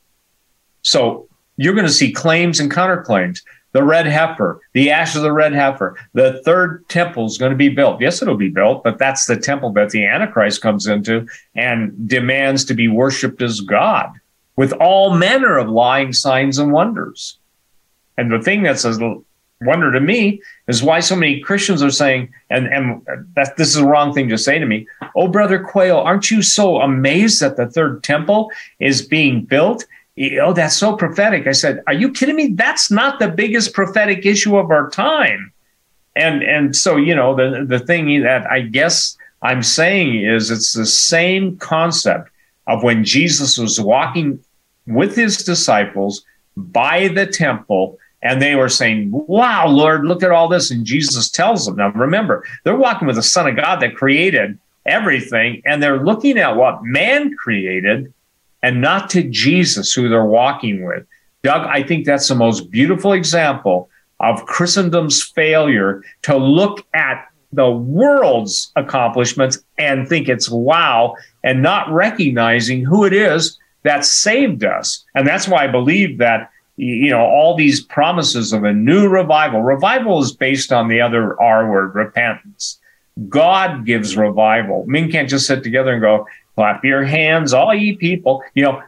So you're going to see claims and counterclaims. The red heifer, the ash of the red heifer, the 3rd temple is going to be built. Yes, it'll be built, but that's the temple that the Antichrist comes into and demands to be worshipped as God, with all manner of lying signs and wonders. And the thing that's a wonder to me is why so many Christians are saying, and this is the wrong thing to say to me, oh, Brother Quayle, aren't you so amazed that the 3rd temple is being built? Oh, that's so prophetic. I said, are you kidding me? That's not the biggest prophetic issue of our time. And so, the thing that I guess I'm saying is it's the same concept of when Jesus was walking with his disciples by the temple, and they were saying, wow, Lord, look at all this. And Jesus tells them, now remember, they're walking with the Son of God that created everything, and they're looking at what man created and not to Jesus, who they're walking with. Doug, I think that's the most beautiful example of Christendom's failure to look at the world's accomplishments and think it's wow, and not recognizing who it is that saved us. And that's why I believe that, all these promises of a new revival is based on the other R word, repentance. God gives revival. Men can't just sit together and go, clap your hands, all ye people.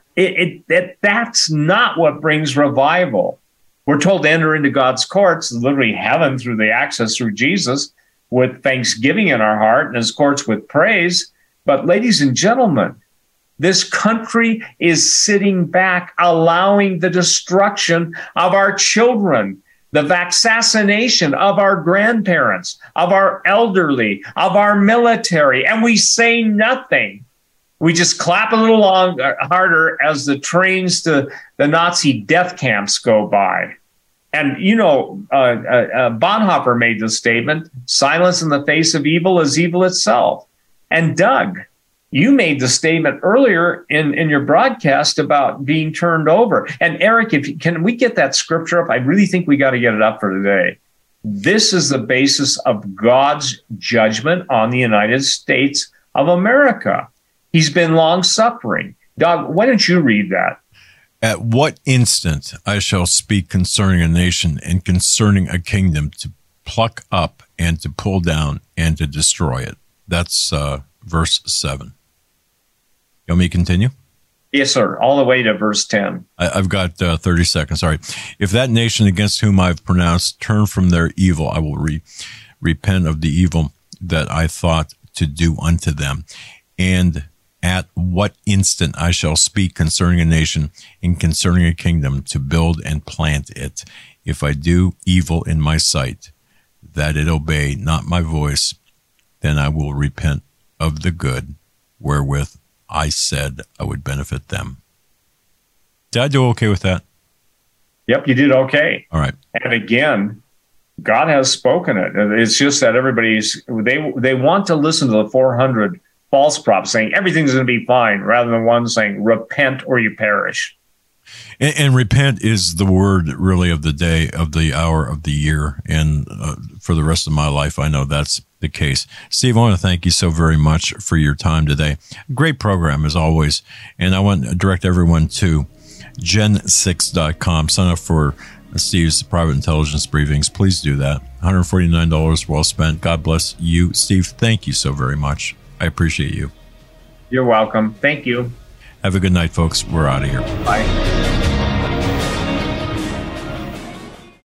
That's not what brings revival. We're told to enter into God's courts, literally heaven, through the access through Jesus, with thanksgiving in our heart, and his courts with praise. But ladies and gentlemen, this country is sitting back, allowing the destruction of our children, the vaccination of our grandparents, of our elderly, of our military, and we say nothing. We just clap a little harder as the trains to the Nazi death camps go by. And, Bonhoeffer made this statement, silence in the face of evil is evil itself. And Doug, you made the statement earlier in your broadcast about being turned over. And Eric, can we get that scripture up? I really think we got to get it up for today. This is the basis of God's judgment on the United States of America. He's been long-suffering. Doug, why don't you read that? At what instant I shall speak concerning a nation and concerning a kingdom to pluck up and to pull down and to destroy it. That's verse 7. You want me to continue? Yes, sir. All the way to verse 10. I've got 30 seconds. Sorry. If that nation against whom I've pronounced turn from their evil, I will repent of the evil that I thought to do unto them. And at what instant I shall speak concerning a nation and concerning a kingdom to build and plant it, if I do evil in my sight, that it obey not my voice, then I will repent of the good wherewith I said I would benefit them. Did I do okay with that? Yep, you did okay. All right. And again, God has spoken it. It's just that they want to listen to the 400 false prophets saying everything's going to be fine, rather than one saying repent or you perish. And repent is the word really of the day, of the hour, of the year. And for the rest of my life, I know that's the case. Steve, I want to thank you so very much for your time today. Great program as always. And I want to direct everyone to gen6.com. Sign up for Steve's private intelligence briefings. Please do that. $149 well spent. God bless you. Steve, thank you so very much. I appreciate you. You're welcome. Thank you. Have a good night, folks. We're out of here. Bye.